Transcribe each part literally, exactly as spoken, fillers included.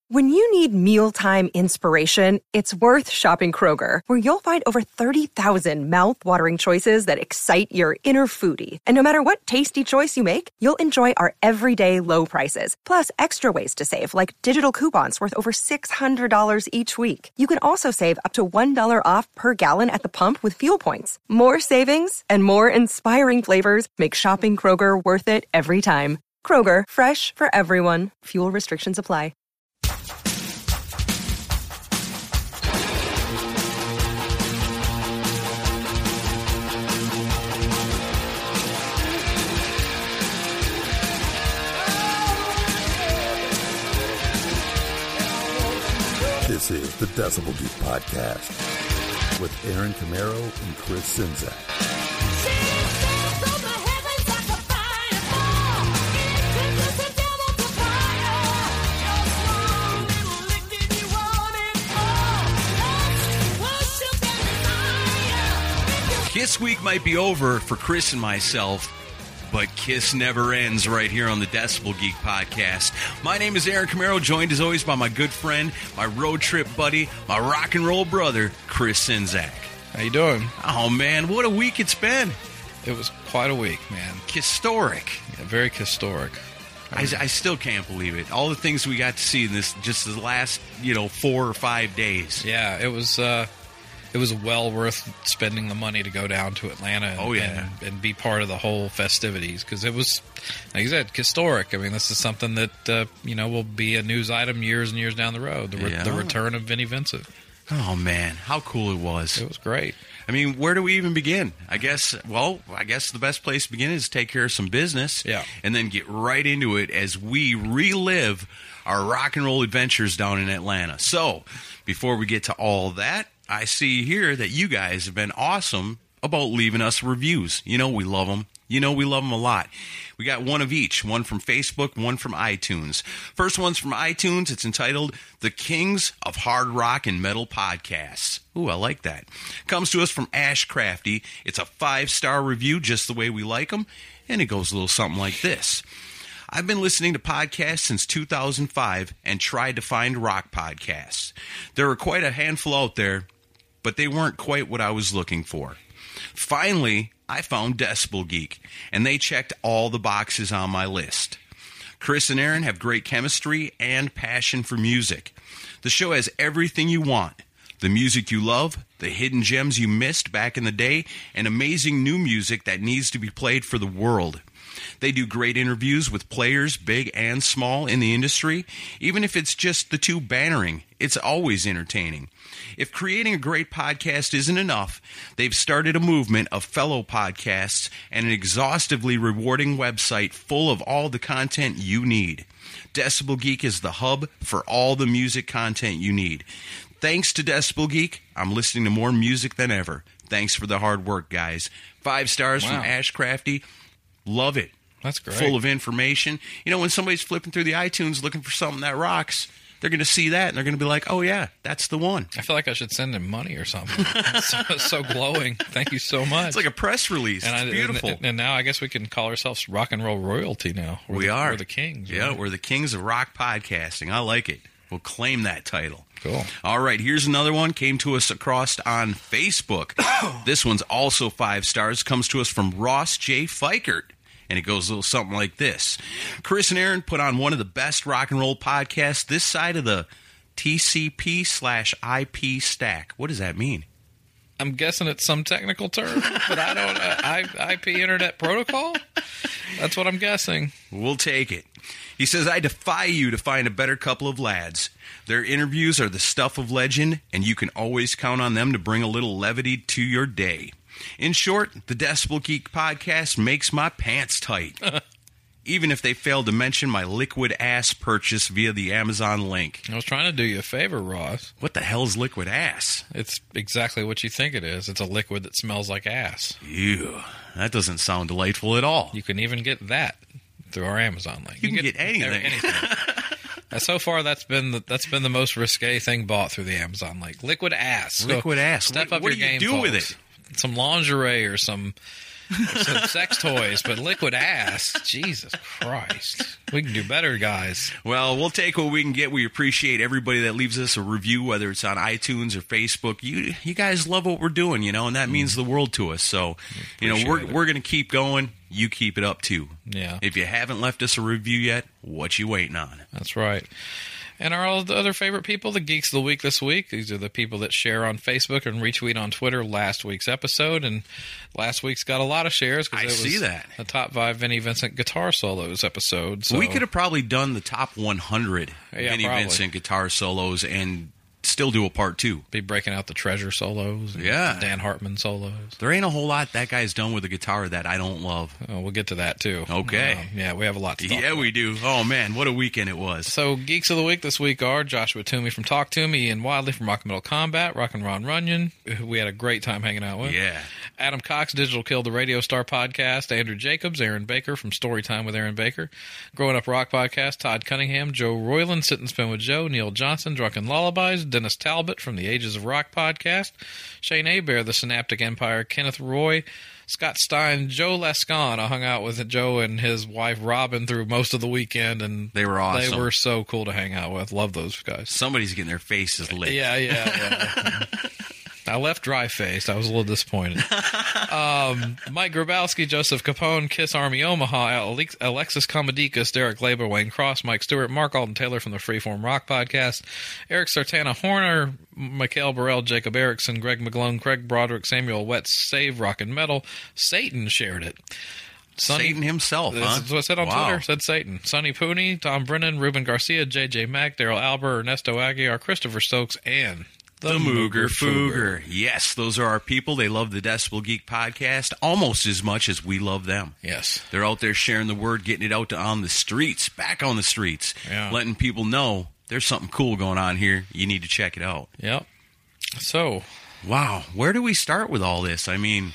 When you need mealtime inspiration, it's worth shopping Kroger, where you'll find over thirty thousand mouth-watering choices that excite your inner foodie. And no matter what tasty choice you make, you'll enjoy our everyday low prices, plus extra ways to save, like digital coupons worth over six hundred dollars each week. You can also save up to one dollar off per gallon at the pump with fuel points. More savings and more inspiring flavors make shopping Kroger worth it every time. Kroger, fresh for everyone. Fuel restrictions apply. This is the Decibel Geek Podcast with Aaron Camaro and Chris Czynszak. Kiss Week might be over for Chris and myself, but Kiss never ends right here on the Decibel Geek Podcast. My name is Aaron Camaro, joined as always by my good friend, my road trip buddy, my rock and roll brother, Chris Czynszak. How you doing? Oh, man, what a week it's been. It was quite a week, man. Historic. Yeah, very historic. I, I still can't believe it. All the things we got to see in this, just the last, you know, four or five days. Yeah, it was... Uh, It was well worth spending the money to go down to Atlanta and, oh, yeah. and, and be part of the whole festivities, because it was, like you said, historic. I mean, this is something that, uh, you know, will be a news item years and years down the road, the, re- yeah. the return of Vinnie Vincent. Oh, man, how cool it was. It was great. I mean, where do we even begin? I guess, well, I guess the best place to begin is take care of some business. Yeah. And then get right into it as we relive our rock and roll adventures down in Atlanta. So, before we get to all that, I see here that you guys have been awesome about leaving us reviews. You know we love them. You know we love them a lot. We got one of each, one from Facebook, one from iTunes. First one's from iTunes. It's entitled The Kings of Hard Rock and Metal Podcasts. Ooh, I like that. Comes to us from Ash Crafty. It's a five-star review, just the way we like them, and it goes a little something like this. I've been listening to podcasts since two thousand five and tried to find rock podcasts. There are quite a handful out there, but they weren't quite what I was looking for. Finally, I found Decibel Geek, and they checked all the boxes on my list. Chris and Aaron have great chemistry and passion for music. The show has everything you want. The music you love, the hidden gems you missed back in the day, and amazing new music that needs to be played for the world. They do great interviews with players, big and small, in the industry. Even if it's just the two bantering, it's always entertaining. If creating a great podcast isn't enough, they've started a movement of fellow podcasts and an exhaustively rewarding website full of all the content you need. Decibel Geek is the hub for all the music content you need. Thanks to Decibel Geek, I'm listening to more music than ever. Thanks for the hard work, guys. Five stars Wow. from Ash Crafty. Love it. That's great. Full of information. You know, when somebody's flipping through the iTunes looking for something that rocks, they're going to see that, and they're going to be like, oh, yeah, that's the one. I feel like I should send him money or something. It's so, it's so glowing. Thank you so much. It's like a press release. and It's I, beautiful. And, and now I guess we can call ourselves rock and roll royalty now. We're we the, are. We're the kings. Yeah, right? we're the kings of rock podcasting. I like it. We'll claim that title. Cool. All right, here's another one. Came to us across on Facebook. This one's also five stars. Comes to us from Ross J. Fikert. And it goes a little something like this. Chris and Aaron put on one of the best rock and roll podcasts this side of the T C P slash I P stack. What does that mean? I'm guessing it's some technical term, but I don't. Uh, I, I P Internet Protocol? That's what I'm guessing. We'll take it. He says, I defy you to find a better couple of lads. Their interviews are the stuff of legend, and you can always count on them to bring a little levity to your day. In short, the Decibel Geek Podcast makes my pants tight. Even if they failed to mention my liquid ass purchase via the Amazon link. I was trying to do you a favor, Ross. What the hell's liquid ass? It's exactly what you think it is. It's a liquid that smells like ass. Ew, that doesn't sound delightful at all. You can even get that through our Amazon link. You, you can get, get anything. anything. uh, so far, that's been the, that's been the most risque thing bought through the Amazon link. Liquid ass. Liquid so ass. Step what up what your do you game, do folks. with it? Some lingerie or some Some sex toys, but liquid ass. Jesus Christ. We can do better, guys. Well, we'll take what we can get. We appreciate everybody that leaves us a review, whether it's on iTunes or Facebook. You you guys love what we're doing, you know, and that means the world to us. So, you know, we're it. we're going to keep going. You keep it up, too. Yeah. If you haven't left us a review yet, what you waiting on? That's right. And our other favorite people, the Geeks of the Week this week. These are the people that share on Facebook and retweet on Twitter last week's episode. And last week's got a lot of shares. I it was see that. The top five Vinnie Vincent guitar solos episode. So. We could have probably done the top one hundred Yeah, Vinnie probably. Vincent guitar solos and still do a part two. Be breaking out the Treasure solos. And Yeah. the Dan Hartman solos. There ain't a whole lot that guy's done with the guitar that I don't love. Oh, we'll get to that, too. Okay. Um, yeah, we have a lot to talk Yeah, about. we do. Oh, man, what a weekend it was. So, Geeks of the Week this week are Joshua Toomey from Talk To Me, Ian Wadley from Rock and Metal Combat, Rock and Ron Runyon, who we had a great time hanging out with. Yeah. Adam Cox, Digital Kill the Radio Star Podcast, Andrew Jacobs, Aaron Baker from Storytime with Aaron Baker, Growing Up Rock Podcast, Todd Cunningham, Joe Royland, Sit and Spin with Joe, Neil Johnson, Drunken Lullabies, Dennis Talbot from the Ages of Rock Podcast, Shane Abear, The Synaptic Empire, Kenneth Roy, Scott Stein, Joe Lascon. I hung out with Joe and his wife Robin through most of the weekend, and They were awesome. They were so cool to hang out with. Love those guys. Somebody's getting their faces lit. Yeah, yeah, yeah. I left dry-faced. I was a little disappointed. um, Mike Grabowski, Joseph Capone, Kiss Army Omaha, Alex- Alexis Comedicus, Derek Glaber, Wayne Cross, Mike Stewart, Mark Alden Taylor from the Freeform Rock Podcast, Eric Sartana Horner, Mikhail Burrell, Jacob Erickson, Greg McGlone, Craig Broderick, Samuel Wetz, Save Rock and Metal. Satan shared it. Sonny, Satan himself, huh? That's what I said on Wow. Twitter. Said Satan. Sonny Pooney, Tom Brennan, Ruben Garcia, J J Mack, Daryl Albert, Ernesto Aguiar, Christopher Stokes, and The, Mooger Fooger. Yes, those are our people. They love the Decibel Geek podcast almost as much as we love them. Yes. They're out there sharing the word, getting it out to on the streets, back on the streets, Yeah. letting people know there's something cool going on here. You need to check it out. Yep. So, Wow, where do we start with all this? I mean,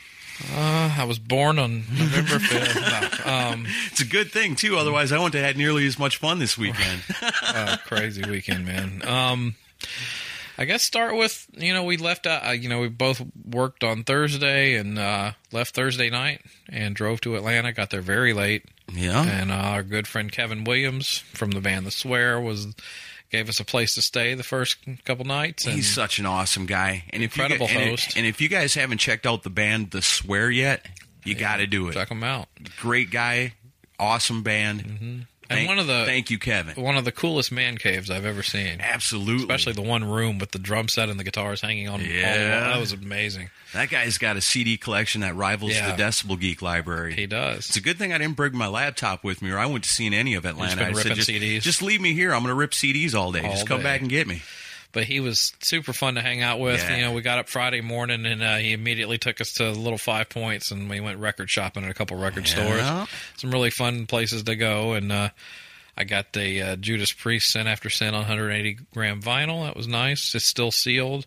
uh, I was born on November fifth. No, um, it's a good thing, too. Otherwise, I wouldn't have had nearly as much fun this weekend. uh, crazy weekend, man. Um, I guess start with, you know, we left out, uh, you know, we both worked on Thursday and uh, left Thursday night and drove to Atlanta, got there very late. Yeah. And uh, our good friend Kevin Williams from the band The Swear was gave us a place to stay the first couple nights. And He's such an awesome guy. And if Incredible you, and host. It, and if you guys haven't checked out the band The Swear yet, you got to do it. check them out. Great guy, awesome band. Mm-hmm. Thank, And one of the thank you, Kevin. one of the coolest man caves I've ever seen. Absolutely. Especially the one room with the drum set and the guitars hanging on. Yeah. All, that was amazing. That guy's got a C D collection that rivals Yeah. the Decibel Geek library. He does. It's a good thing I didn't bring my laptop with me, or I wouldn't have seen any of Atlanta. been I said, ripping just, C Ds. just leave me here. I'm going to rip C Ds all day. All just come day. back and get me. But he was super fun to hang out with. Yeah. You know, we got up Friday morning, and uh, he immediately took us to Little Five Points, and we went record shopping at a couple record Yeah. stores. Some really fun places to go, and uh, I got the uh, Judas Priest Sin After Sin on one hundred eighty gram vinyl. That was nice. It's still sealed.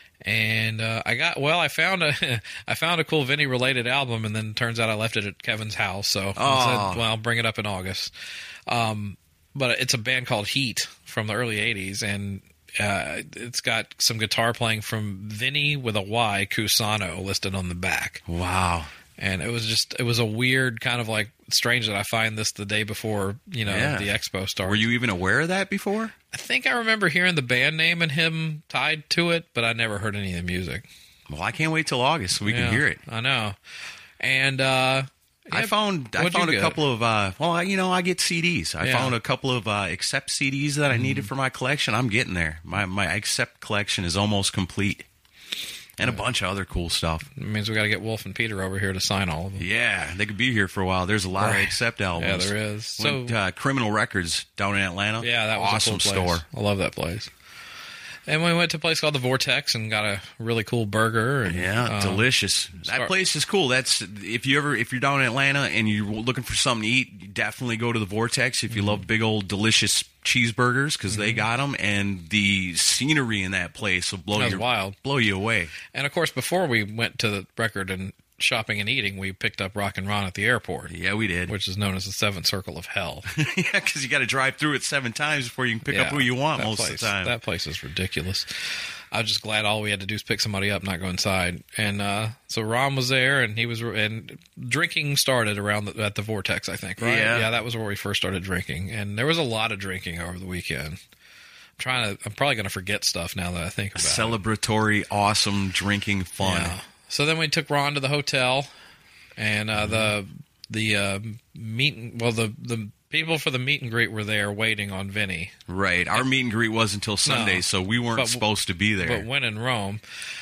And uh, I got well. I found a I found a cool Vinny related album, and then it turns out I left it at Kevin's house. So Oh. I said, well, I'll bring it up in August. Um, but it's a band called Heat from the early eighties, and uh, it's got some guitar playing from Vinny with a Y Cusano listed on the back. Wow. And it was just it was a weird kind of like strange that I find this the day before you know Yeah. the expo starts. Were you even aware of that before? I think I remember hearing the band name and him tied to it, but I never heard any of the music. Well, I can't wait till August so we Yeah, can hear it. I know. And uh, I yeah, found I what'd you found a get? couple of uh, well, I, you know, I get C Ds. I Yeah. Mm-hmm. found a couple of uh, Accept C Ds that I needed for my collection. I'm getting there. My my Accept collection is almost complete, and a bunch of other cool stuff. It means we got to get Wolf and Peter over here to sign all of them. Yeah, they could be here for a while. There's a lot Right. of Accept albums. Yeah, there is. Went, So uh, Criminal Records down in Atlanta. yeah, that was awesome a cool place. store. I love that place. And we went to a place called the Vortex and got a really cool burger. And, Yeah, um, delicious. That start- place is cool. That's if you ever if you're down in Atlanta and you're looking for something to eat, you definitely go to the Vortex. If you Mm-hmm. love big old delicious cheeseburgers, because they got them, and the scenery in that place will blow That was you wild. blow you away. And of course, before we went to the record and shopping and eating, we picked up Rock and Ron at the airport, Yeah, we did. which is known as the Seventh Circle of Hell. yeah, because you got to drive through it seven times before you can pick up Yeah, who you want that most place, of the time. That place is ridiculous. I was just glad all we had to do is pick somebody up, not go inside. And uh, so Ron was there, and he was, and drinking started around the, at the Vortex, I think, right? Yeah. Yeah, that was where we first started drinking, and there was a lot of drinking over the weekend. I'm trying to, I'm probably going to forget stuff now that I think about it. Celebratory, awesome drinking fun. Yeah. So then we took Ron to the hotel, and uh, the the uh, meet, well, the the. people for the meet and greet were there waiting on Vinny. Right. Our meet and greet was until Sunday, No, so we weren't but- supposed to be there. But when in Rome.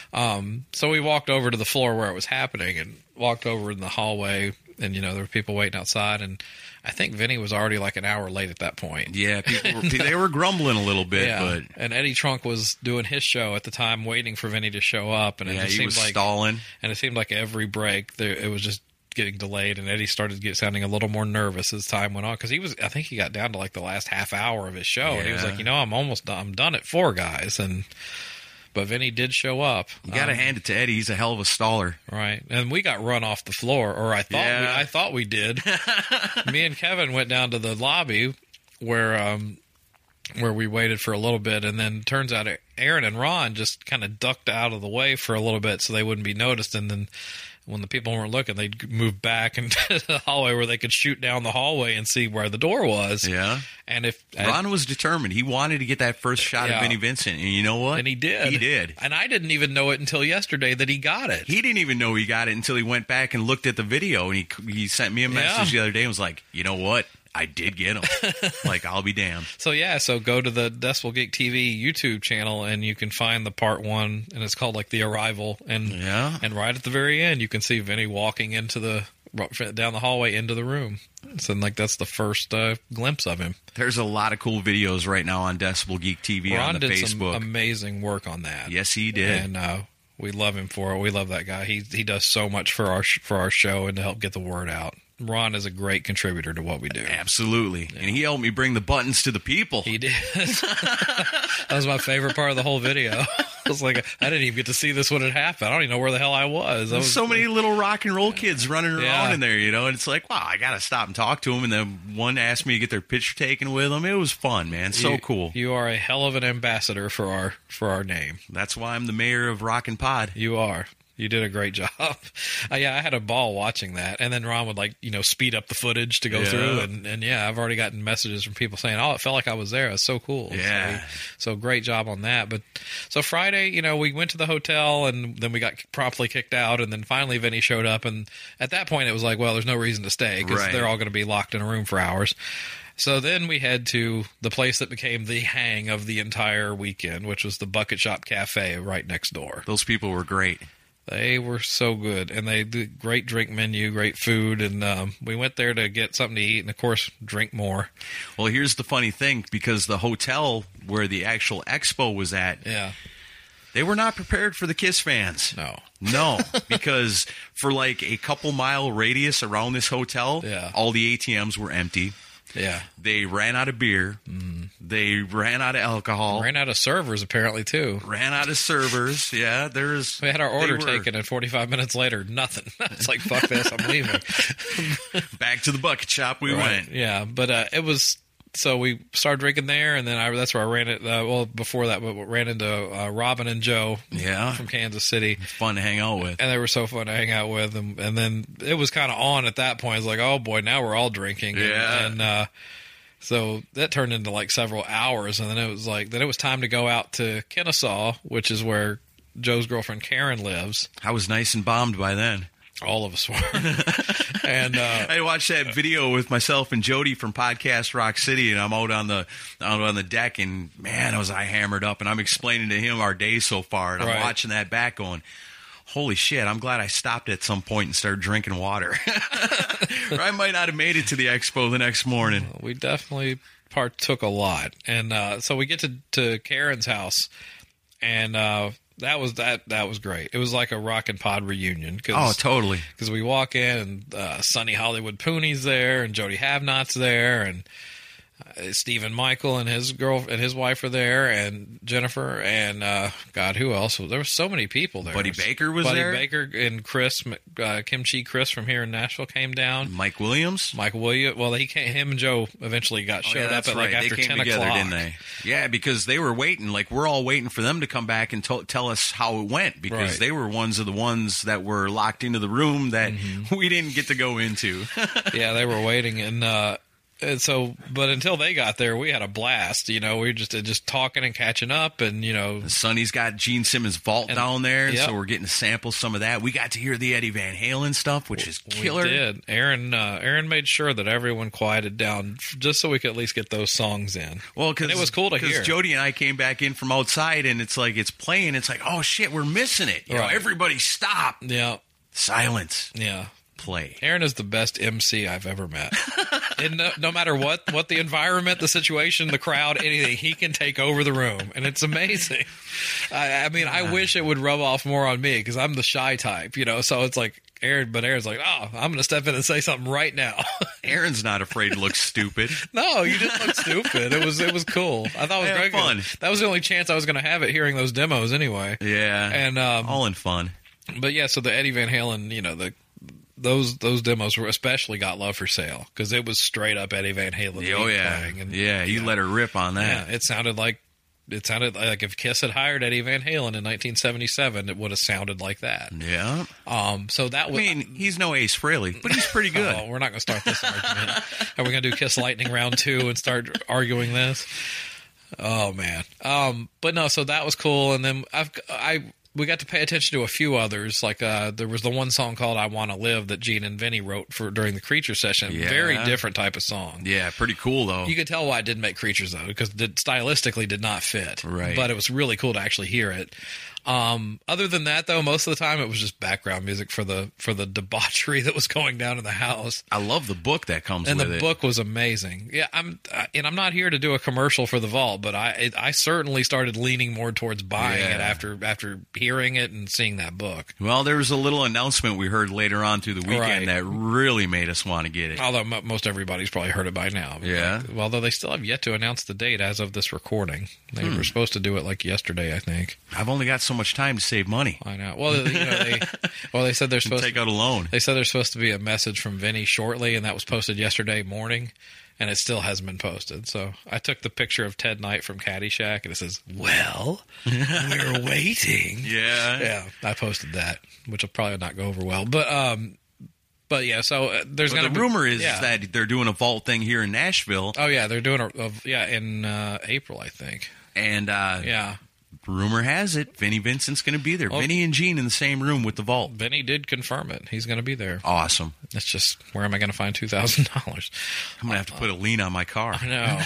Um, so we walked over to the floor where it was happening and walked over in the hallway, and, you know, there were people waiting outside, and I think Vinny was already like an hour late at that point. Yeah, people were, they were grumbling a little bit, Yeah. but And Eddie Trunk was doing his show at the time, waiting for Vinny to show up, and it yeah, just he seemed was like stalling. and it seemed like every break there it was just getting delayed, and Eddie started get sounding a little more nervous as time went on, because he was I think he got down to like the last half hour of his show, and he was Yeah. like, you know, I'm almost done, I'm done at four, guys. And but Vinny did show up. You got to Um, hand it to Eddie. He's a hell of a staller. right, and we got run off the floor, or I thought we, Yeah. I thought we did. Me and Kevin went down to the lobby where um where we waited for a little bit, and then turns out Aaron and Ron just kind of ducked out of the way for a little bit so they wouldn't be noticed, and then when the people weren't looking, they'd move back into the hallway where they could shoot down the hallway and see where the door was. Yeah. And if Ron was determined. He wanted to get that first shot Yeah. of Vinnie Vincent, and you know what? and he did. He did. And I didn't even know it until yesterday that he got it. He didn't even know he got it until he went back and looked at the video, and he he sent me a message Yeah. the other day and was like, you know what? I did get him. Like, I'll be damned. So yeah, so go to the Decibel Geek T V YouTube channel and you can find the part one, and it's called like The Arrival, and Yeah. and right at the very end you can see Vinny walking into the down the hallway into the room. So like that's the first uh, glimpse of him. There's a lot of cool videos right now on Decibel Geek T V Ron on the did some Facebook. amazing work on that. Yes, he did. and uh, we love him for it. We love that guy. He he does so much for our sh- for our show and to help get the word out. Ron is a great contributor to what we do. Absolutely. And he helped me bring the buttons to the people. He did. That was my favorite part of the whole video. I was like, I didn't even get to see this when it happened. I don't even know where the hell I was. I There's was so many little rock and roll kids running around Yeah. in there, you know, and it's like, wow, I got to stop and talk to them. And then one asked me to get their picture taken with them. It was fun, man. So you, cool. You are a hell of an ambassador for our for our name. That's why I'm the mayor of Rock and Pod. You are. You did a great job. Uh, yeah, I had a ball watching that. And then Ron would, like, you know, speed up the footage to go Yeah. through. And, and, yeah, I've already gotten messages from people saying, oh, it felt like I was there. It was so cool. Yeah. So, so great job on that. But so Friday, you know, we went to the hotel, and then we got promptly kicked out. And then finally Vinny showed up. And at that point, it was like, well, there's no reason to stay because Right. they're all going to be locked in a room for hours. So then we head to the place that became the hang of the entire weekend, which was the Bucket Shop Cafe right next door. Those people were great. They were so good, and they did great drink menu, great food, and um, we went there to get something to eat and, of course, drink more. Well, here's the funny thing, because the hotel where the actual expo was at, Yeah. they were not prepared for the Kiss fans. No. No, because for like a couple mile radius around this hotel, Yeah. all the A T Ms were empty. Yeah. They ran out of beer. They ran out of alcohol. Ran out of servers, apparently, too. Ran out of servers. Yeah, there's. We had our order they were- taken, and forty-five minutes later, nothing. It's like, fuck this, I'm leaving. Back to the bucket shop we Right. went. Yeah, but uh, it was... So we started drinking there, and then I, that's where I ran it. Uh, well, before that, but ran into uh, Robin and Joe Yeah. from Kansas City. Fun to hang out with. And they were so fun to hang out with. And, and then it was kind of on at that point. It's like, oh, boy, now we're all drinking. And, Yeah. And uh, so that turned into like several hours. And then it was like, then it was time to go out to Kennesaw, which is where Joe's girlfriend Karen lives. I was nice and bombed by then. All of us were. and uh, I watched that video with myself and Jody from Podcast Rock City, and I'm out on the out on the deck, and man, was I hammered up. And I'm explaining to him our day so far, and I'm Right. watching that back, going, "Holy shit! I'm glad I stopped at some point and started drinking water, or I might not have made it to the expo the next morning." we definitely partook a lot. And uh, so we get to, to Karen's house, and uh, that was that that was great. It was like a Rock and Pod reunion. Cause, Oh, totally. Because we walk in, and uh, Sonny Hollywood Pooney's there, and Jody Havnot's there, and Uh, Stephen Michael and his girl and his wife were there, and Jennifer, and uh, God, who else? There were so many people there. Buddy Baker was Buddy there. Buddy Baker and Chris, uh, Kimchi Chris from here in Nashville came down. Mike Williams. Mike Williams. Well, he came, him and Joe eventually got showed oh, yeah, up at right. like after they came ten together, o'clock, didn't they? Yeah, because they were waiting. Like we're all waiting for them to come back and to- tell us how it went, because Right. they were ones of the ones that were locked into the room that mm-hmm. we didn't get to go into. Yeah, they were waiting, and. Uh, And so, but until they got there, we had a blast. You know, we were just just talking and catching up, and you know, Sonny's got Gene Simmons' vault and, down there, yep. so we're getting to sample some of that. We got to hear the Eddie Van Halen stuff, which is killer. We did. Aaron, uh, Aaron made sure that everyone quieted down just so we could at least get those songs in. Well, because it was cool to hear. Because Jody and I came back in from outside, and it's like it's playing. It's like, oh shit, we're missing it. You right. know, everybody stop. Yeah. Silence. Yeah. Play. Aaron is the best M C I've ever met. And no, no matter what, what the environment, the situation, the crowd, anything, he can take over the room, and it's amazing. I, I mean, I wish it would rub off more on me because I'm the shy type, you know. So it's like Aaron, but Aaron's like, oh, I'm going to step in and say something right now. Aaron's not afraid to look stupid. No, you didn't look stupid. It was it was cool. I thought it was yeah, great. Fun. That was the only chance I was going to have at hearing those demos anyway. Yeah, and um, all in fun. But yeah, so the Eddie Van Halen, you know, the those those demos were especially got love for sale because it was straight up Eddie Van Halen. Oh yeah, playing and, yeah, you know, let her rip on that. Yeah, it sounded like it sounded like if Kiss had hired Eddie Van Halen in nineteen seventy-seven, it would have sounded like that. Yeah. Um. So that was. I mean, he's no Ace Frehley, but he's pretty good. Oh, we're not going to start this argument. Are we going to do Kiss Lightning round two and start arguing this? Oh man. Um. But no. So that was cool, and then I've I. We got to pay attention to a few others. Like uh, there was the one song called "I Want to Live" that Gene and Vinny wrote for during the Creature session. Yeah. Very different type of song. Yeah, pretty cool though. You could tell why it didn't make Creatures though, because it stylistically did not fit. Right. But it was really cool to actually hear it. Um, other than that, though, most of the time it was just background music for the for the debauchery that was going down in the house. I love the book that comes and with the it. book was amazing. Yeah, I'm uh, and I'm not here to do a commercial for the Vault, but I it, I certainly started leaning more towards buying Yeah. it after after hearing it and seeing that book. Well, there was a little announcement we heard later on through the weekend Right. that really made us want to get it. Although mo- most everybody's probably heard it by now. Yeah. Like, although they still have yet to announce the date as of this recording. They Hmm. were supposed to do it like yesterday, I think. I've only got so much time to save money. I know. Well, you know, they well they said they're supposed Take to, out a loan. they said there's supposed to be a message from Vinny shortly, and that was posted yesterday morning, and it still hasn't been posted. So I took the picture of Ted Knight from Caddyshack, and it says, "Well, we're waiting." Yeah. Yeah, I posted that, which will probably not go over well, but um, but yeah. So uh, there's But gonna the be, rumor is yeah. that they're doing a vault thing here in Nashville, Oh yeah, they're doing a, a yeah in uh, April, I think. and uh, Yeah. rumor has it Vinnie Vincent's going to be there. Well- Vinny and Gene in the same room with the vault. Vinny did confirm it. He's going to be there. Awesome. It's just, where am I going to find two thousand dollars? I'm going to have to put a lien on my car. No.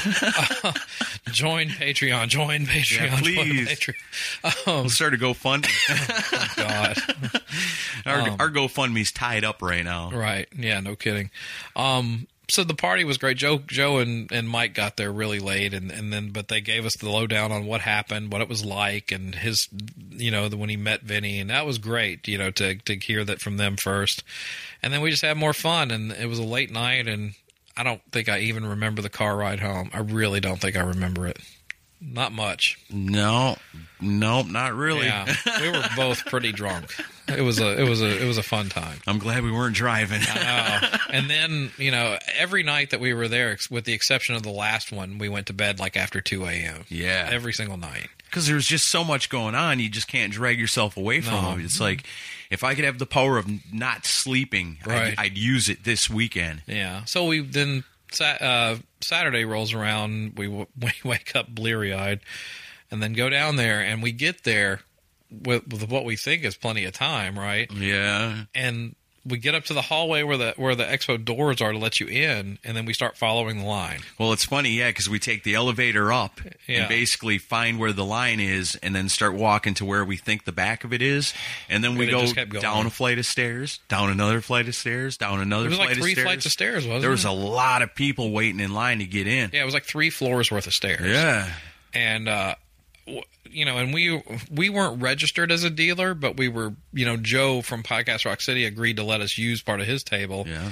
Join Patreon. Join Patreon. Yeah, please. Join Patreon. Um, We'll start a GoFundMe. oh, God. our, Um, our GoFundMe's tied up right now. Right. Yeah, no kidding. Um, so the party was great. Joe, Joe, and, and Mike got there really late, and, and then but they gave us the lowdown on what happened, what it was like, and his, you know, the, when he met Vinny, and that was great, you know, to to hear that from them first, and then we just had more fun, and it was a late night, and I don't think I even remember the car ride home. I really don't think I remember it. Not much. No, no, not really. Yeah, we were both pretty drunk. It was a it was a it was a fun time. I'm glad we weren't driving. I know. And then, you know, every night that we were there, ex- with the exception of the last one, we went to bed like after two a.m. Yeah. Every single night. Because there's just so much going on, you just can't drag yourself away from No. it. It's like, if I could have the power of not sleeping, Right. I'd, I'd use it this weekend. Yeah. So we then, sat, uh, Saturday rolls around, we, w- we wake up bleary eyed, and then go down there, and we get there with, with what we think is plenty of time, right? Yeah. And we get up to the hallway where the where the expo doors are to let you in, and then we start following the line. Well, it's funny, yeah, because we take the elevator up Yeah. and basically find where the line is and then start walking to where we think the back of it is. And then we And it go just kept going. down a flight of stairs, down another flight of stairs, down another It was flight like of three stairs. flights of stairs, wasn't There was it? a lot of people waiting in line to get in. Yeah, it was like three floors worth of stairs. Yeah. And uh, w- you know, and we we weren't registered as a dealer, but we were. You know, Joe from Podcast Rock City agreed to let us use part of his table. Yeah.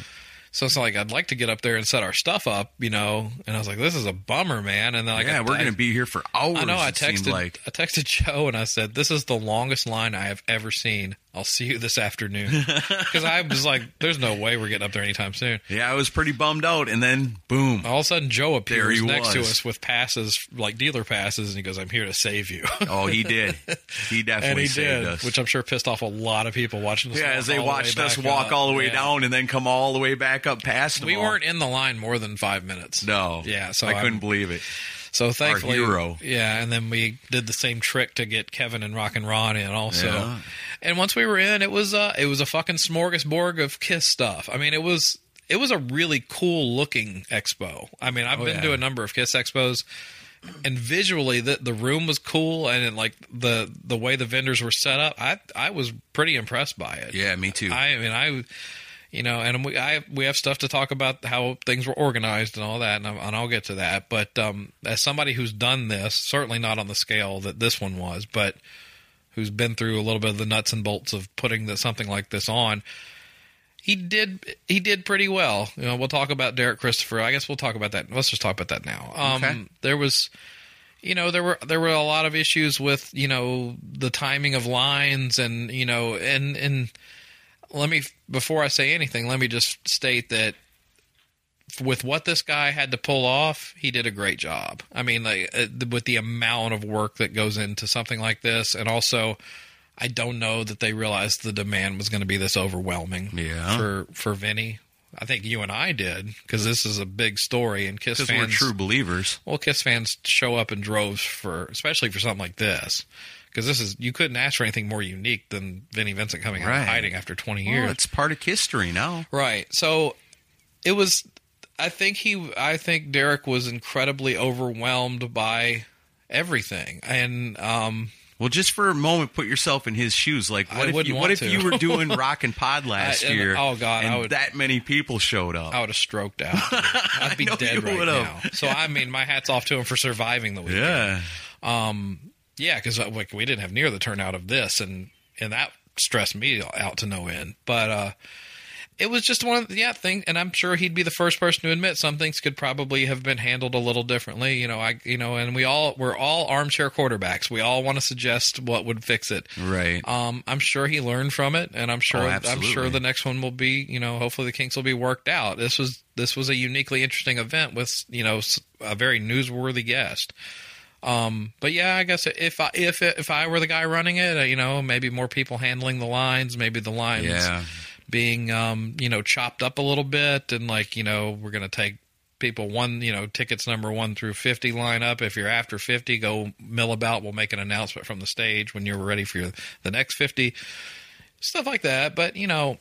So it's like, I'd like to get up there and set our stuff up, you know. And I was like, this is a bummer, man. And then like, yeah, I, we're I, going to be here for hours. I know. I it seemed texted, like. I texted Joe and I said, this is the longest line I have ever seen. I'll see you this afternoon. Because I was like, there's no way we're getting up there anytime soon. Yeah, I was pretty bummed out. And then, boom. All of a sudden, Joe appears he next to was. us with passes, like dealer passes, and he goes, I'm here to save you. Oh, he did. He definitely and he saved did, us. which I'm sure pissed off a lot of people watching us. Yeah, walk as they all the way watched us back walk up. all the way Yeah. down and then come all the way back up past them We all. weren't in the line more than five minutes. No. Yeah, so I I'm- couldn't believe it. So thankfully, hero. yeah, and then we did the same trick to get Kevin and Rock and Ron in also. Yeah. And once we were in, it was uh, it was a fucking smorgasbord of Kiss stuff. I mean, it was it was a really cool looking expo. I mean, I've Oh, been yeah. to a number of Kiss expos, and visually the the room was cool, and like the the way the vendors were set up, I I was pretty impressed by it. Yeah, me too. I mean, I, you know, and we I we have stuff to talk about how things were organized and all that, and, I, and I'll get to that. But um, as somebody who's done this, certainly not on the scale that this one was, but who's been through a little bit of the nuts and bolts of putting the, something like this on, he did he did pretty well. You know, we'll talk about Derek Christopher. I guess we'll talk about that. Let's just talk about that now. Um, Okay. There was. You know, there were there were a lot of issues with, you know, the timing of lines and, you know, and and let me, before I say anything, let me just state that with what this guy had to pull off, he did a great job. I mean, like, uh, with the amount of work that goes into something like this, and also, I don't know that they realized the demand was going to be this overwhelming Yeah. for for Vinny. I think you and I did, because this is a big story, and Kiss Because fans we're true believers. well, Kiss fans show up in droves for, especially for something like this, because this is, you couldn't ask for anything more unique than Vinnie Vincent coming out Right. of hiding after twenty Well, years. it's part of history now. Right. So it was, I think he, I think Derek was incredibly overwhelmed by everything, and um, Well, just for a moment, put yourself in his shoes. Like, I what if wouldn't you, what want if to. you were doing Rock and Pod last I- and- year? oh, God, and I would- that many people showed up. I would have stroked out. I'd be know dead you right would've. now. So I mean, my hat's off to him for surviving the weekend. yeah, Yeah, because like we didn't have near the turnout of this, and and that stressed me out to no end. But uh, it was just one of the yeah thing, and I'm sure he'd be the first person to admit some things could probably have been handled a little differently. You know, I you know, and we all we're all armchair quarterbacks. We all want to suggest what would fix it. right. Um, I'm sure he learned from it, and I'm sure Oh, I'm absolutely. sure the next one will be, you know, hopefully the kinks will be worked out. This was this was a uniquely interesting event with, you know, s- a very newsworthy guest. Um, but yeah, I guess if I if if I were the guy running it, uh, you know, maybe more people handling the lines, maybe the lines Yeah. being um, you know, chopped up a little bit, and like, you know, we're gonna take people one, you know, tickets number one through fifty line up. If you're after fifty, go mill about. We'll make an announcement from the stage when you're ready for your, the next fifty. Stuff like that. But, you know,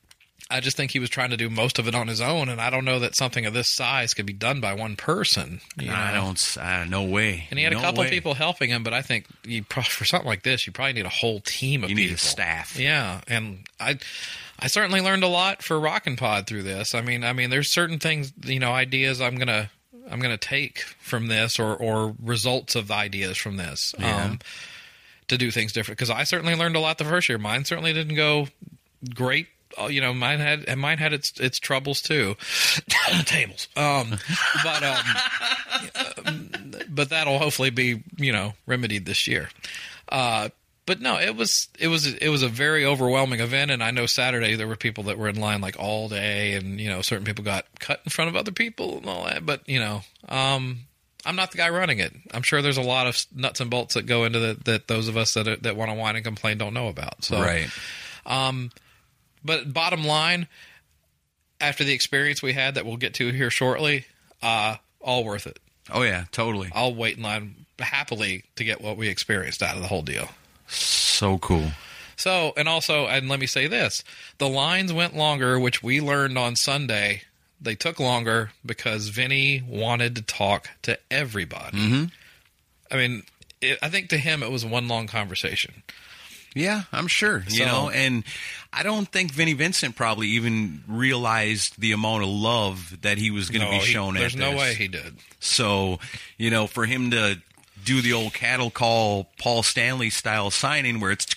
I just think he was trying to do most of it on his own, and I don't know that something of this size could be done by one person. You I know? don't. I, no way. And he had No a couple way. people helping him, but I think you pro- for something like this, you probably need a whole team of You people. need a staff. Yeah, and I, I certainly learned a lot for Rockin' Pod through this. I mean, I mean, there's certain things, you know, ideas I'm gonna, I'm gonna take from this, or or results of ideas from this, Yeah. um, to do things different. Because I certainly learned a lot the first year. Mine certainly didn't go great. Uh, You know, mine had and mine had its its troubles too. Tables. Um, but um, but that'll hopefully be, you know, remedied this year. Uh, but no, it was it was it was a very overwhelming event, and I know Saturday there were people that were in line like all day, and you know, certain people got cut in front of other people and all that. But you know, um, I'm not the guy running it. I'm sure there's a lot of nuts and bolts that go into the, that those of us that are, that want to whine and complain don't know about. So Right. but bottom line, after the experience we had that we'll get to here shortly, uh, all worth it. Oh yeah, totally. I'll wait in line happily to get what we experienced out of the whole deal. So cool. So, and also, and let me say this, the lines went longer, which we learned on Sunday. They took longer because Vinny wanted to talk to everybody. Mm-hmm. I mean, it, I think to him it was one long conversation. Yeah, I'm sure. You So- know, and I don't think Vinnie Vincent probably even realized the amount of love that he was going to No, be he- shown There's at no this. way he did. So, you know, for him to do the old cattle call Paul Stanley style signing where it's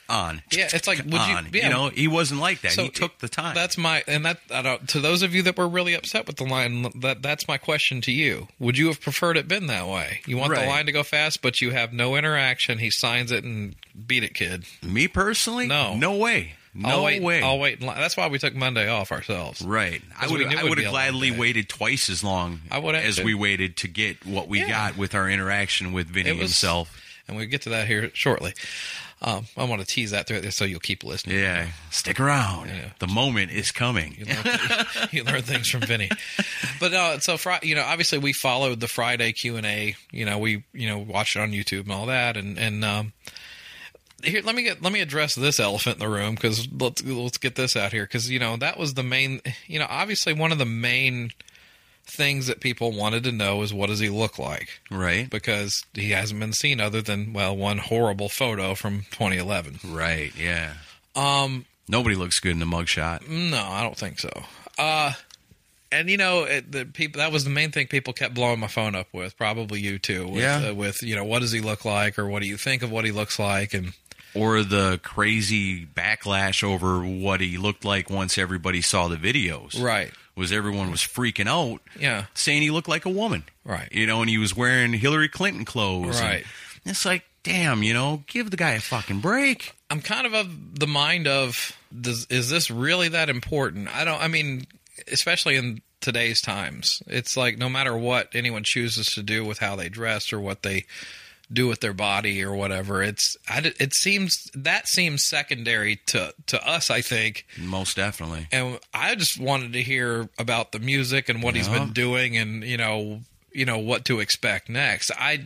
on. Yeah, it's like, would you, on. yeah. You know, he wasn't like that. So he took the time. That's my, and that, I don't, to those of you that were really upset with the line, that that's my question to you. Would you have preferred it been that way? You want Right. the line to go fast, but you have no interaction. He signs it and beat it, kid. Me personally? No. No way. No I'll wait, way. I'll wait. in line. That's why we took Monday off ourselves. Right. I 'Cause we would knew it I would would be have a long gladly day. waited twice as long I would have as too. we waited to get what we Yeah. got with our interaction with Vinny It was- himself. And we'll get to that here shortly. Um, I want to tease that through so you'll keep listening. Yeah. Stick around. Yeah. The moment is coming. You learn, you learn things from Vinny. But uh, so, Fri- you know, obviously we followed the Friday Q and A. You know, we you know watched it on YouTube and all that. And and um, here, let me get let me address this elephant in the room because let's let's get this out here because you know that was the main. You know, obviously one of the main things that people wanted to know is what does he look like, Right. because he hasn't been seen other than well one horrible photo from twenty eleven. Right. Yeah. Um. Nobody looks good in the mugshot. No, I don't think so. Uh, and you know, it, the people that was the main thing people kept blowing my phone up with. Probably you too. With, Yeah. Uh, with you know, what does he look like, or what do you think of what he looks like, and Or the crazy backlash over what he looked like once everybody saw the videos. right, Was everyone was freaking out, yeah, saying he looked like a woman. right, You know, and he was wearing Hillary Clinton clothes. Right. And it's like, damn, you know, give the guy a fucking break. I'm kind of of the mind of does is this really that important? I don't. I mean, especially in today's times, it's like no matter what anyone chooses to do with how they dress or what they do with their body or whatever, it's I, it seems that seems secondary to to us, I think. Most definitely. And I just wanted to hear about the music and what he's Yeah. been doing, and you know, you know what to expect next. I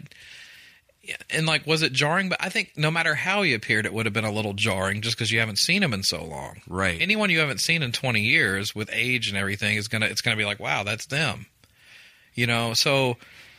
and like, was it jarring? But I think no matter how he appeared, it would have been a little jarring just because you haven't seen him in so long. Right. Anyone you haven't seen in twenty years with age and everything is gonna it's gonna be like, wow, that's them. You know, so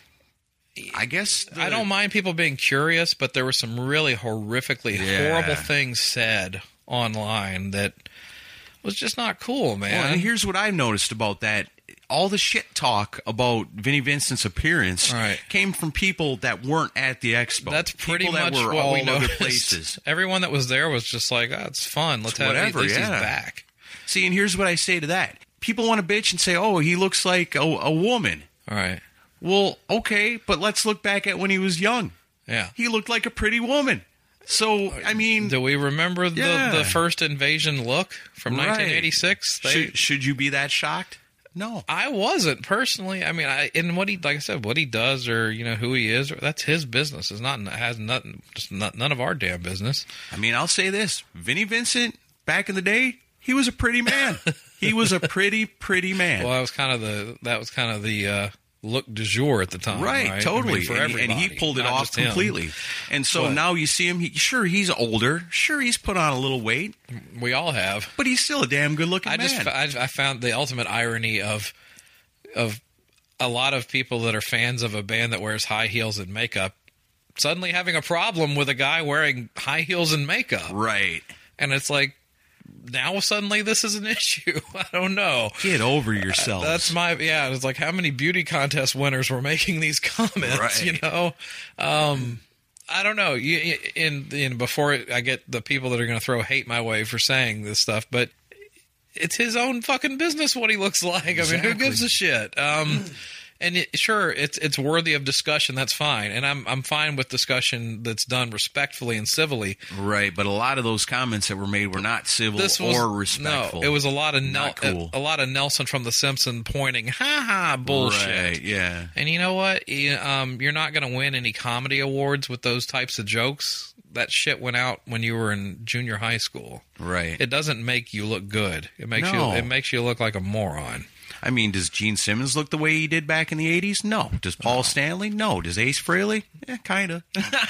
I guess the- I don't mind people being curious, but there were some really horrifically Yeah. horrible things said online that was just not cool, man. Well, and here's what I've noticed about that. All the shit talk about Vinnie Vincent's appearance Right. came from people that weren't at the expo. That's pretty people much that were what all we other noticed. places. Everyone that was there was just like, oh, it's fun. Let's have whatever, at least yeah. he's back. See, and here's what I say to that. People want to bitch and say, oh, he looks like a, a woman. All right. Well, okay, but let's look back at when he was young. Yeah. He looked like a pretty woman. So, I mean, Do we remember the, Yeah. the first invasion look from Right. nineteen eighty-six? They, should, should you be that shocked? No. I wasn't personally. I mean, I and what he like I said, what he does or you know who he is, that's his business. It's not has nothing, just not, none of our damn business. I mean, I'll say this. Vinnie Vincent, back in the day, he was a pretty man. He was a pretty, pretty man. Well, that was kind of the that was kind of the uh, look du jour at the time, Right, right? totally. I mean, for and, everybody, and he pulled it not off just him. completely. And so But- now you see him, he, sure, he's older. Sure, he's put on a little weight, We all have. but he's still a damn good looking I man. just I, I found the ultimate irony of of a lot of people that are fans of a band that wears high heels and makeup suddenly having a problem with a guy wearing high heels and makeup, right. and it's like now suddenly this is an issue. I don't know. Get over yourself. That's my yeah. It's like how many beauty contest winners were making these comments, Right. you know. Um, I don't know. You, you- in in before I get the people that are going to throw hate my way for saying this stuff, but it's his own fucking business what he looks like. I mean, who Exactly. gives a shit? Um, and it, sure, it's it's worthy of discussion. That's fine, and I'm I'm fine with discussion that's done respectfully and civilly. right, but a lot of those comments that were made were not civil This was or respectful. no. It was a lot of Nel- Not cool. a, a lot of Nelson from The Simpsons pointing, ha ha, bullshit. Right, yeah. And you know what? You, um, you're not going to win any comedy awards with those types of jokes. That shit went out when you were in junior high school. Right. It doesn't make you look good. It makes No. you. It makes you look like a moron. I mean, does Gene Simmons look the way he did back in the eighties? No. Does Paul Stanley? No. Does Ace Frehley? Yeah, kind of.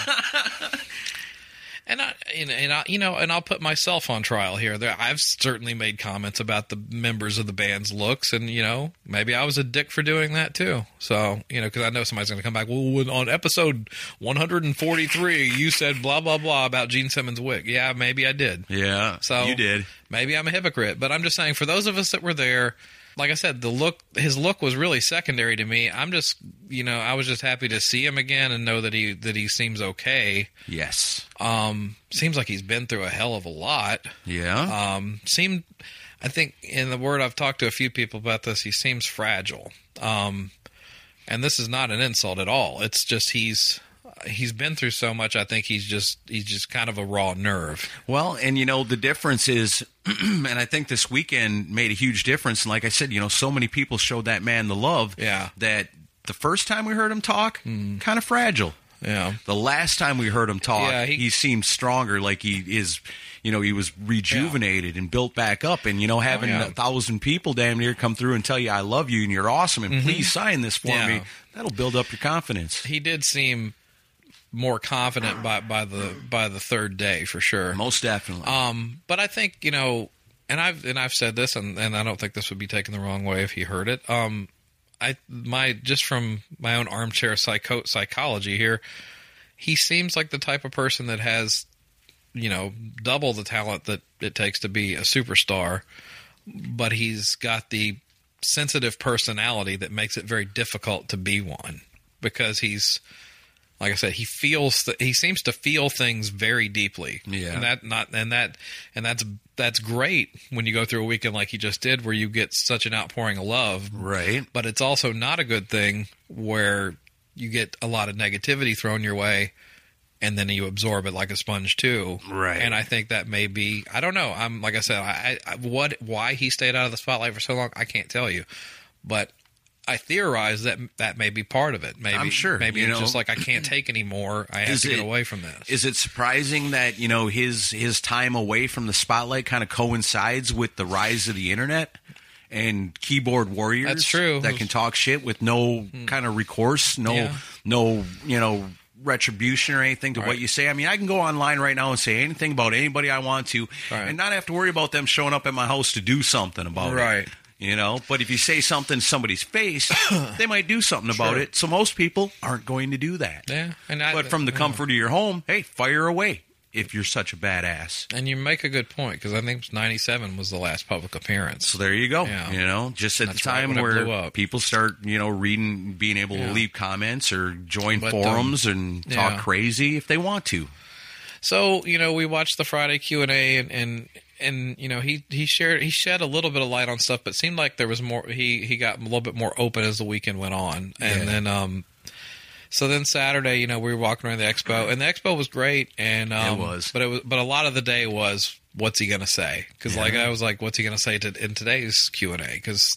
And I, and, and I, you know, and I'll put myself on trial here. There, I've certainly made comments about the members of the band's looks, and you know, maybe I was a dick for doing that too. So, you know, because I know somebody's going to come back. Well, when- on episode one hundred forty-three, you said blah blah blah about Gene Simmons' wig. Yeah, maybe I did. Yeah, So you did. Maybe I'm a hypocrite, but I'm just saying for those of us that were there, like I said, the look, his look was really secondary to me. I'm just, you know, I was just happy to see him again and know that he that he seems okay. Yes. Um, seems like he's been through a hell of a lot. Yeah. Um, seemed, I think, in the word I've talked to a few people about this, he seems fragile. Um, and this is not an insult at all. It's just he's. He's been through so much. I think he's just he's just kind of a raw nerve. Well, and you know the difference is, and I think this weekend made a huge difference. And like I said, you know, so many people showed that man the love. Yeah. That the first time we heard him talk, mm. kind of fragile. Yeah. The last time we heard him talk, yeah, he, he seemed stronger. Like he is, you know, he was rejuvenated yeah. and built back up. And you know, having oh, yeah. a thousand people damn near come through and tell you I love you and you're awesome and mm-hmm. please sign this for yeah. me. That'll build up your confidence. He did seem more confident by, by the by the third day for sure. Most definitely. Um, but I think, you know, and I've and I've said this, and, and I don't think this would be taken the wrong way if he heard it. Um, I my just from my own armchair psycho psychology here, he seems like the type of person that has, you know, double the talent that it takes to be a superstar, but he's got the sensitive personality that makes it very difficult to be one because he's. Like I said, he feels th- he seems to feel things very deeply. Yeah, and that not and that and that's that's great when you go through a weekend like he just did, where you get such an outpouring of love. Right, but it's also not a good thing where you get a lot of negativity thrown your way, and then you absorb it like a sponge too. Right, and I think that may be I don't know. I'm like I said, I, I what why he stayed out of the spotlight for so long, I can't tell you, but. I theorize that that may be part of it. Maybe, I'm sure. Maybe you it's know, just like I can't take anymore. I have to get it, away from this. Is it surprising that you know his his time away from the spotlight kind of coincides with the rise of the internet and keyboard warriors? That's true. That can talk shit with no hmm. kind of recourse, no yeah. no you know retribution or anything to right. what you say. I mean, I can go online right now and say anything about anybody I want to, right. and not have to worry about them showing up at my house to do something about right. it. You know, but if you say something to somebody's face, they might do something about sure. it. So most people aren't going to do that. Yeah, and I, but from the comfort of your home, hey, fire away if you're such a badass. And you make a good point because I think ninety-seven was the last public appearance. So there you go. Yeah. You know, just at That's the time right where people start, you know, reading, being able yeah. to leave comments or join but, forums um, and yeah. talk crazy if they want to. So, you know, we watched the Friday Q and A and, and and you know he he shared he shed a little bit of light on stuff, but it seemed like there was more. He he got a little bit more open as the weekend went on, and yeah. then um, so then Saturday, you know, we were walking around the expo, and the expo was great, and um, it was, but it was, but a lot of the day was what's he gonna say? Because yeah. like I was like, what's he gonna say to, in today's Q and A? Because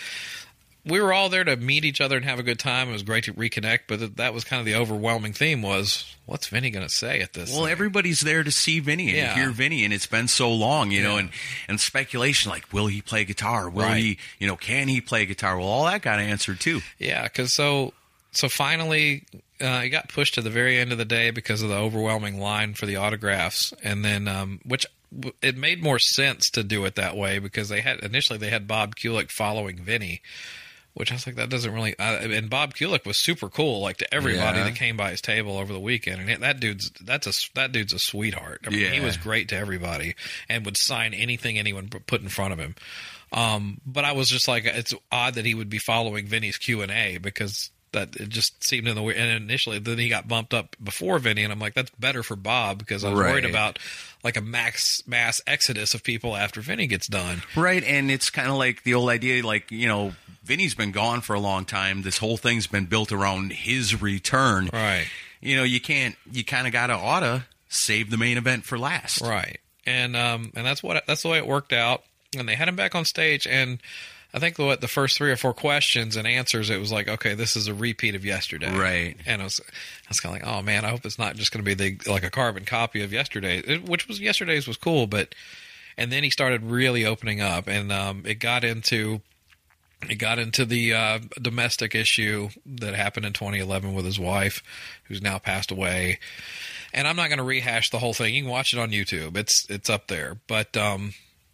we were all there to meet each other and have a good time. It was great to reconnect, but that was kind of the overwhelming theme was, what's Vinny going to say at this Well, thing? everybody's there to see Vinny and yeah. hear Vinny, and it's been so long, you yeah. know, and, and speculation like, will he play guitar? Will right. he, you know, can he play guitar? Well, all that got answered, too. Yeah, because so, so finally uh, it got pushed to the very end of the day because of the overwhelming line for the autographs, and then, um, which it made more sense to do it that way because they had, initially they had Bob Kulick following Vinny, which I was like, that doesn't really. Uh, and Bob Kulick was super cool, like to everybody yeah. that came by his table over the weekend. And that dude's that's a that dude's a sweetheart. I mean, yeah. he was great to everybody and would sign anything anyone put in front of him. Um, but I was just like, it's odd that he would be following Vinny's Q and A because that it just seemed in the weird. And initially, then he got bumped up before Vinny, and I'm like, that's better for Bob because I was right. worried about like a max mass exodus of people after Vinny gets done. Right, and it's kind of like the old idea, like, you know, Vinny's been gone for a long time. This whole thing's been built around his return. Right. You know, you can't, you kind of got to oughta save the main event for last. Right. And um, and that's what that's the way it worked out. And they had him back on stage, and I think what the first three or four questions and answers, it was like, okay, this is a repeat of yesterday. Right. And I was, I was kind of like, oh man, I hope it's not just going to be the like a carbon copy of yesterday, it, which was yesterday's was cool, but and then he started really opening up, and um, it got into. It got into the uh, domestic issue that happened in twenty eleven with his wife, who's now passed away. And I'm not going to rehash the whole thing. You can watch it on YouTube. It's it's up there. But um,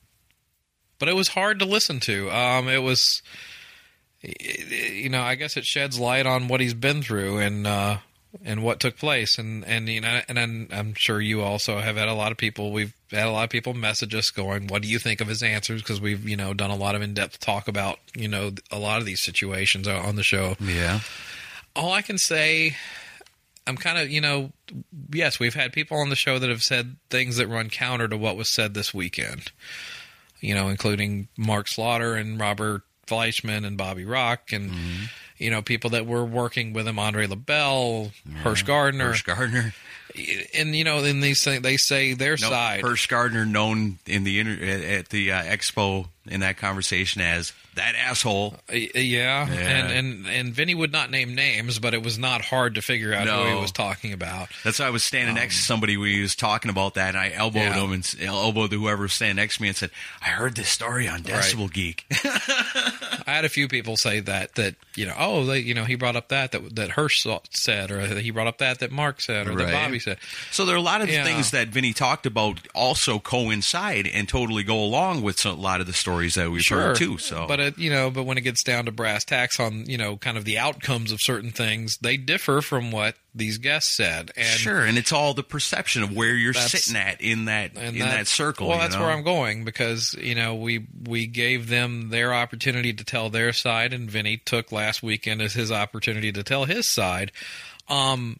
but it was hard to listen to. Um, it was, you know, I guess it sheds light on what he's been through and uh, and what took place. And, and you know, and I'm, I'm sure you also have had a lot of people, we've had a lot of people message us going, what do you think of his answers? Because we've, you know, done a lot of in-depth talk about, you know, a lot of these situations on the show. Yeah. All I can say, I'm kind of, you know, yes, we've had people on the show that have said things that run counter to what was said this weekend, you know, including Mark Slaughter and Robert Fleischman and Bobby Rock and, mm-hmm. you know, people that were working with him, Andre LaBelle, yeah. Hirsch Gardner. Hirsch Gardner. And, you know, in these things, they say their no, side. Hirsch Gardner, known in the inter- at the uh, expo in that conversation as that asshole. Uh, yeah. yeah. And, and and Vinny would not name names, but it was not hard to figure out no. who he was talking about. That's why I was standing um, next to somebody when he was talking about that, and I elbowed yeah. him and elbowed whoever was standing next to me and said, I heard this story on Decibel right. Geek. I had a few people say that, that you know, oh, they, you know, he brought up that, that, that Hirsch said, or he brought up that, that Mark said, or right. that Bobby said. So there are a lot of yeah. things that Vinny talked about also coincide and totally go along with a lot of the stories that we've sure. heard too. So, but it, you know, but when it gets down to brass tacks on, you know, kind of the outcomes of certain things, they differ from what these guests said. And sure, and it's all the perception of where you're sitting at in that in that, that circle. Well, you that's know? where I'm going, because you know we we gave them their opportunity to tell their side, and Vinny took last weekend as his opportunity to tell his side. Um,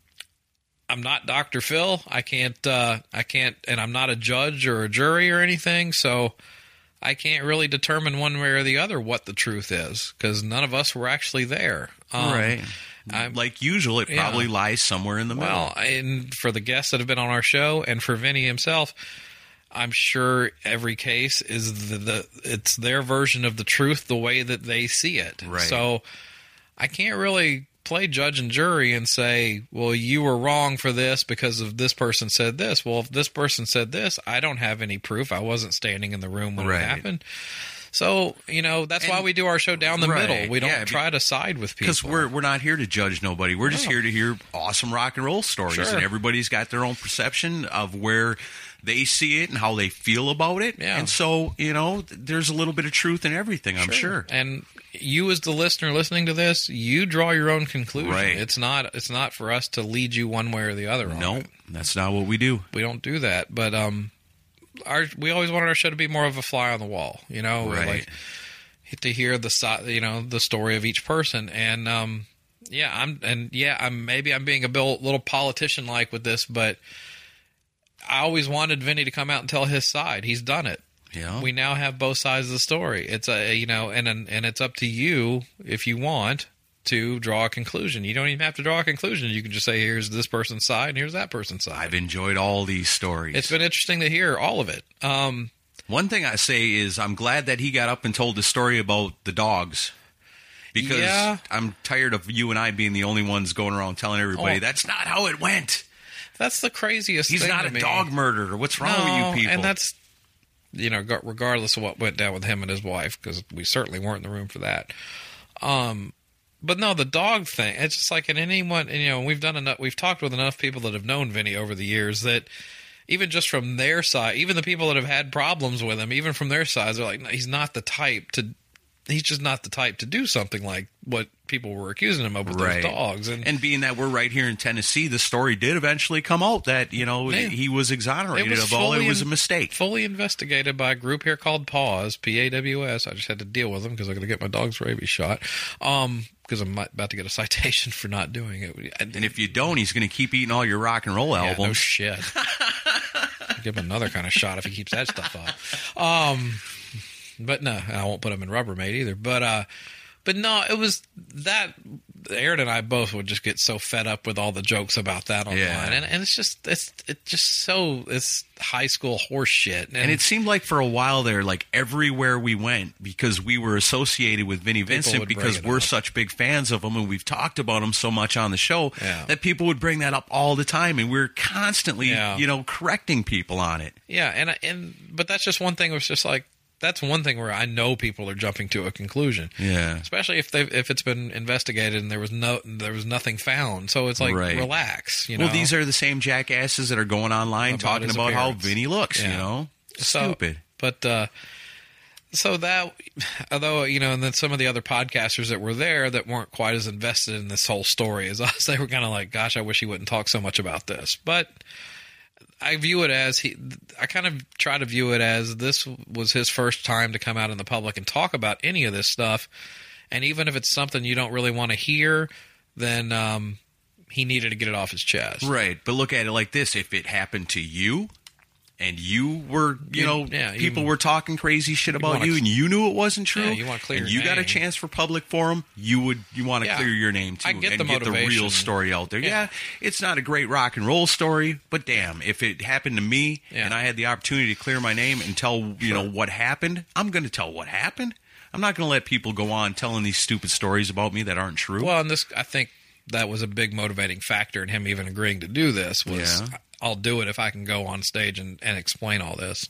I'm not Doctor Phil. I can't. Uh, I can't, and I'm not a judge or a jury or anything. So I can't really determine one way or the other what the truth is, because none of us were actually there. Um, right. I'm, like usual, it yeah. probably lies somewhere in the middle. Well, and for the guests that have been on our show, and for Vinny himself, I'm sure every case is the, the it's their version of the truth, the way that they see it. Right. So I can't really play judge and jury and say, well, you were wrong for this because of this person said this. Well, if this person said this, I don't have any proof. I wasn't standing in the room when right. it happened. So, you know, that's and, why we do our show down the right, middle. We don't yeah, try to side with people. Because we're, we're not here to judge nobody. We're just no. here to hear awesome rock and roll stories. Sure. And everybody's got their own perception of where they see it and how they feel about it. Yeah. And so, you know, there's a little bit of truth in everything, I'm sure. sure. And you as the listener listening to this, you draw your own conclusion. Right. It's not it's not for us to lead you one way or the other on No, it. that's not what we do. We don't do that. But um, our we always wanted our show to be more of a fly on the wall, you know, Right. like to hear the you know the story of each person. And um, yeah, I'm and yeah, I'm maybe I'm being a little politician like with this, but I always wanted Vinny to come out and tell his side. He's done it. Yeah. We now have both sides of the story. It's a you know, and and it's up to you if you want to draw a conclusion. You don't even have to draw a conclusion. You can just say, here's this person's side and here's that person's side. I've enjoyed all these stories. It's been interesting to hear all of it. Um, One thing I say is I'm glad that he got up and told the story about the dogs. Because yeah. I'm tired of you and I being the only ones going around telling everybody, Oh. that's not how it went. That's the craziest He's thing not to a me. dog murderer. What's wrong No, with you people? And that's, you know, gar- regardless of what went down with him and his wife, because we certainly weren't in the room for that. Um, but no, the dog thing, it's just like in anyone, you know, we've done enough, we've talked with enough people that have known Vinny over the years that even just from their side, even the people that have had problems with him, even from their sides, they're like, no, he's not the type to, he's just not the type to do something like what people were accusing him of with Right. those dogs. And, And being that we're right here in Tennessee, the story did eventually come out that, you know, Yeah. he was exonerated It was of all. It fully was a in- mistake. fully investigated by a group here called PAWS, P A W S. I just had to deal with them because I'm going to get my dog's rabies shot. Um, because I'm about to get a citation for not doing it. And if you don't, he's going to keep eating all your rock and roll yeah, albums. no shit. Give him another kind of shot if he keeps that stuff up. Um, but no, I won't put him in Rubbermaid either. But uh, but no, it was that. Aaron and I both would just get so fed up with all the jokes about that online, Yeah. and and it's just it's it's just so it's high school horse shit. And, And it seemed like for a while there, like everywhere we went, because we were associated with Vinnie Vincent, would bring because it we're up. such big fans of him and we've talked about him so much on the show, Yeah. that people would bring that up all the time, and we're constantly, Yeah. you know, correcting people on it. Yeah, and I- and but that's just one thing. It was just like that's one thing where I know people are jumping to a conclusion. Yeah. Especially if they if it's been investigated and there was no there was nothing found. So it's like Right. relax, you know. Well, these are the same jackasses that are going online About talking his about how appearance. Vinny looks, you Yeah. know? So- Stupid. But uh, So that, although, you know, and then some of the other podcasters that were there that weren't quite as invested in this whole story as us, they were kind of like, gosh, I wish he wouldn't talk so much about this. But I view it as, he, I kind of try to view it as this was his first time to come out in the public and talk about any of this stuff. And even if it's something you don't really want to hear, then um, he needed to get it off his chest. Right. But look at it like this. If it happened to you, and you were, you, you know, yeah, people you, were talking crazy shit about you, you and you knew it wasn't true, yeah, you want to clear and your you name. got a chance for public forum, you would you want to yeah. clear your name too I get and the get the real story out there. Yeah. yeah, it's not a great rock and roll story, but damn, if it happened to me yeah. and I had the opportunity to clear my name and tell, you sure. know, what happened, I'm going to tell what happened. I'm not going to let people go on telling these stupid stories about me that aren't true. Well, and this, I think that was a big motivating factor in him even agreeing to do this was yeah. I'll do it if I can go on stage and, and explain all this.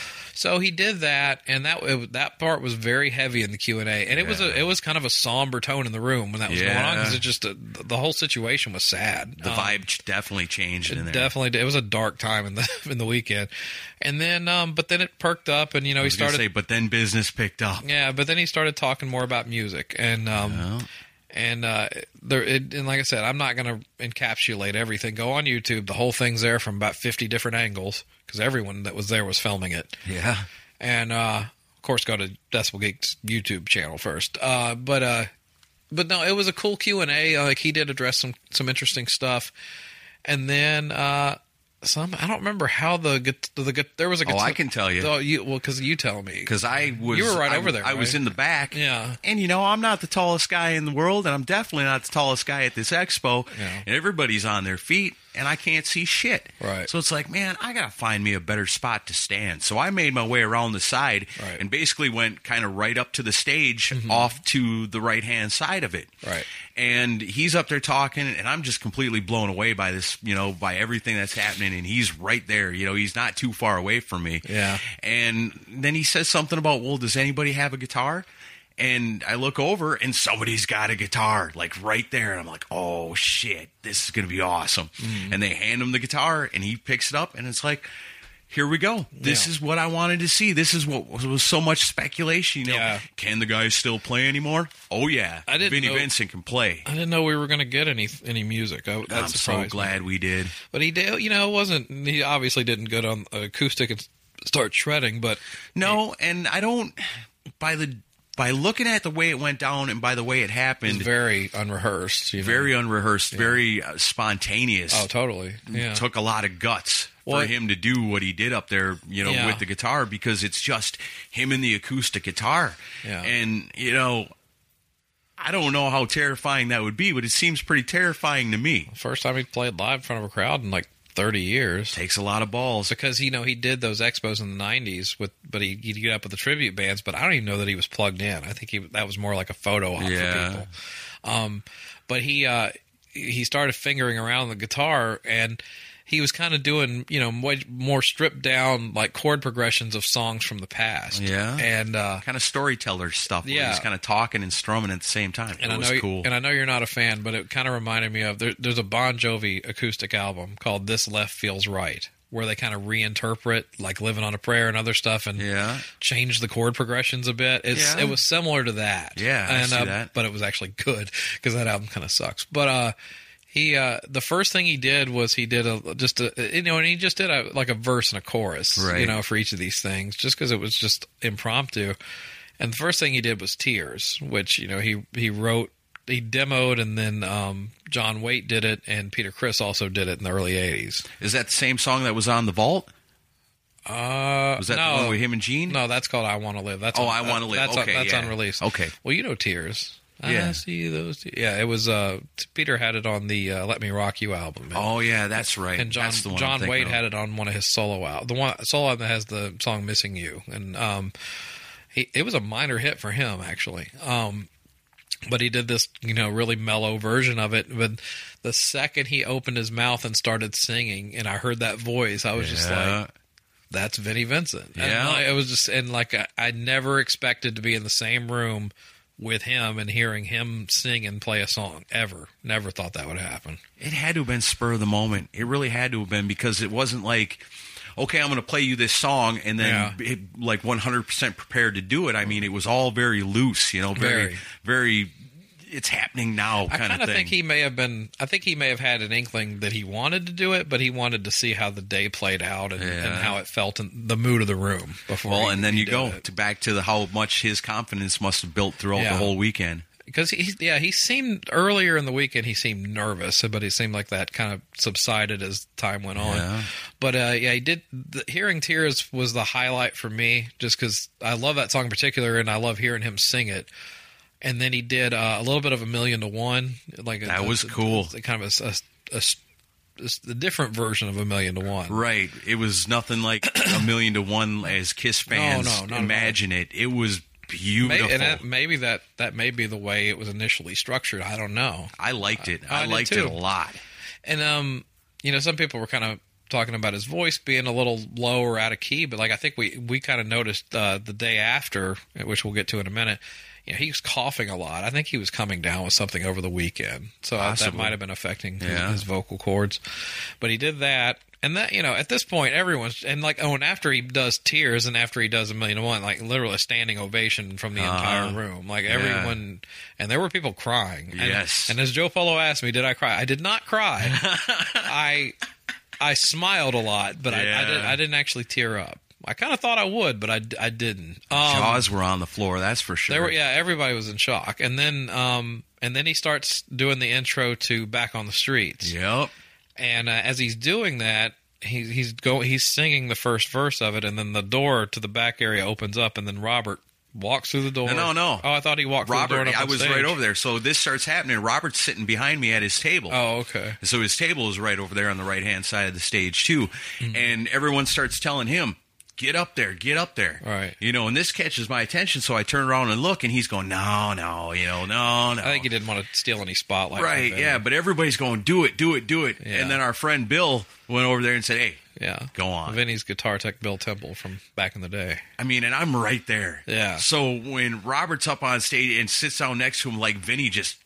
So he did that, and that it, that part was very heavy in the Q and A, and it yeah. was a, it was kind of a somber tone in the room when that was yeah. going on because it just uh, the whole situation was sad. The um, vibe definitely changed in there. Definitely, it was a dark time in the in the weekend, and then um, but then it perked up, and you know I was he started. Say, but then business picked up. Yeah, but then he started talking more about music, and um, yeah. And uh, there, it, and like I said, I'm not going to encapsulate everything. Go on YouTube. The whole thing's there from about fifty different angles because everyone that was there was filming it. Yeah. And, uh, of course, go to Decibel Geek's YouTube channel first. Uh, but, uh, but no, it was a cool Q and A. Like, he did address some, some interesting stuff. And then uh, some, I don't remember how the, the, the there was a guitar. Oh, I can tell you. Oh, you well, because you tell me. Because I was. You were right I, over there. I right? was in the back. Yeah. And, you know, I'm not the tallest guy in the world, and I'm definitely not the tallest guy at this expo. Yeah. And everybody's on their feet, and I can't see shit. Right. So it's like, man, I got to find me a better spot to stand. So I made my way around the side right. and basically went kind of right up to the stage mm-hmm. off to the right-hand side of it. Right. And he's up there talking, and I'm just completely blown away by this, you know, by everything that's happening. And he's right there. You know, he's not too far away from me. Yeah. And then he says something about, well, does anybody have a guitar? And I look over, and somebody's got a guitar, like right there. And I'm like, oh, shit, this is going to be awesome. Mm-hmm. And they hand him the guitar, and he picks it up, and it's like, here we go. This yeah. is what I wanted to see. This is what was so much speculation. You know, yeah. Can the guy still play anymore? Oh, yeah. I didn't Vinnie know, Vincent can play. I didn't know we were going to get any any music. I, I'm so glad me. we did. But he did, you know, it wasn't, he obviously didn't go on acoustic and start shredding, but. No, and I don't, by the, by looking at the way it went down and by the way it happened. Very unrehearsed. You know? Very unrehearsed, yeah. very uh, spontaneous. Oh, totally. Yeah. It took a lot of guts. Well, for him to do what he did up there, you know, yeah. with the guitar, because it's just him and the acoustic guitar. Yeah. And, you know, I don't know how terrifying that would be, but it seems pretty terrifying to me. First time he played live in front of a crowd in like thirty years. Takes a lot of balls. Because, you know, he did those expos in the nineties, with, but he, he'd get up with the tribute bands, but I don't even know that he was plugged in. I think he that was more like a photo op yeah. for people. Um, but he, uh, he started fingering around the guitar, and he was kind of doing, you know, more, more stripped down, like chord progressions of songs from the past. Yeah. And, uh, kind of storyteller stuff. Where yeah. he's kind of talking and strumming at the same time. And it I was know, cool. And I know you're not a fan, but it kind of reminded me of, there, there's a Bon Jovi acoustic album called This Left Feels Right, where they kind of reinterpret, like Living on a Prayer and other stuff, and yeah. change the chord progressions a bit. It's, yeah. It was similar to that. Yeah, and, I see uh, that. But it was actually good, because that album kind of sucks. But, uh, He uh, the first thing he did was he did a just a you know and he just did a like a verse and a chorus right. you know for each of these things, just because it was just impromptu. And the first thing he did was Tears, which you know he he wrote, he demoed, and then um, John Waite did it, and Peter Criss also did it in the early eighties. Is that the same song that was on The Vault? Uh, was that no, the one with him and Gene? No, that's called I Want to Live. That's oh, un- I Want to Live. That's, okay, that's yeah. unreleased. Okay. Well, you know Tears. Yeah. I see those. Te- yeah, it was. Uh, Peter had it on the uh, "Let Me Rock You" album. And, oh yeah, that's right. And John that's the one John Waite of. had it on one of his solo albums. The one solo album that has the song "Missing You," and um, he it was a minor hit for him actually. Um, but he did this, you know, really mellow version of it. But the second he opened his mouth and started singing, and I heard that voice, I was yeah. just like, "That's Vinnie Vincent." Yeah, and it was just, and like I, I never expected to be in the same room with him and hearing him sing and play a song ever. Never thought that would happen. It had to have been spur of the moment. It really had to have been, because it wasn't like, okay, I'm going to play you this song, and then Yeah. be, like one hundred percent prepared to do it. I mean, it was all very loose, you know, very, Very. very, it's happening now I kind of kind of thing. think he may have been. I think he may have had an inkling that he wanted to do it, but he wanted to see how the day played out and, Yeah. and how it felt in the mood of the room before. Well, he, and then he you did go it. to back to the, how much his confidence must have built throughout Yeah. the whole weekend. Because he, yeah, he seemed earlier in the weekend. He seemed nervous, but it seemed like that kind of subsided as time went on. Yeah. But uh, yeah, he did. The, Hearing Tears was the highlight for me, just because I love that song in particular, and I love hearing him sing it. And then he did uh, a little bit of A Million to One, like a, That was a- cool. a- kind of a, a, a, a different version of A Million to One. Right. It was nothing like a million to one as Kiss fans no, not at all. imagine it. It was beautiful. Maybe, and that, maybe that that may be the way it was initially structured. I don't know. I liked it. I I, did liked too. it a lot. And um, you know, some people were kind of talking about his voice being a little low or out of key, but like I think we we kind of noticed uh, the day after, which we'll get to in a minute. You know, he was coughing a lot. I think he was coming down with something over the weekend, so that Possibly. might have been affecting his, Yeah. his vocal cords. But he did that, and that you know, at this point, everyone's and like oh, and after he does Tears, and after he does A Million to One, like literally a standing ovation from the Uh-huh. entire room, like Yeah. everyone, and there were people crying. And, Yes. and as Joe Polo asked me, did I cry? I did not cry. I I smiled a lot, but I, I, Yeah. did, I didn't actually tear up. I kind of thought I would, but I, I didn't. Um, Jaws were on the floor, that's for sure. There were, yeah, everybody was in shock, and then um, and then he starts doing the intro to Back on the Streets, Yep. and uh, as he's doing that, he's he's go he's singing the first verse of it, and then the door to the back area opens up, and then Robert walks through the door. No, no, no. Oh, I thought he walked through the door. Robert, and up I on was stage. right over there. So this starts happening. Robert's sitting behind me at his table. Oh, okay. So his table is right over there on the right-hand side of the stage, too. Mm-hmm. And everyone starts telling him, get up there, get up there. Right. You know, and this catches my attention, so I turn around and look, and he's going, no, no, you know, no, no. I think he didn't want to steal any spotlight. Right, from yeah, Vinny. but everybody's going, do it, do it, do it. Yeah. And then our friend Bill went over there and said, hey, Yeah. go on. Vinny's guitar tech Bill Temple from back in the day. I mean, and I'm right there. Yeah. So when Robert's up on stage and sits down next to him, like Vinny just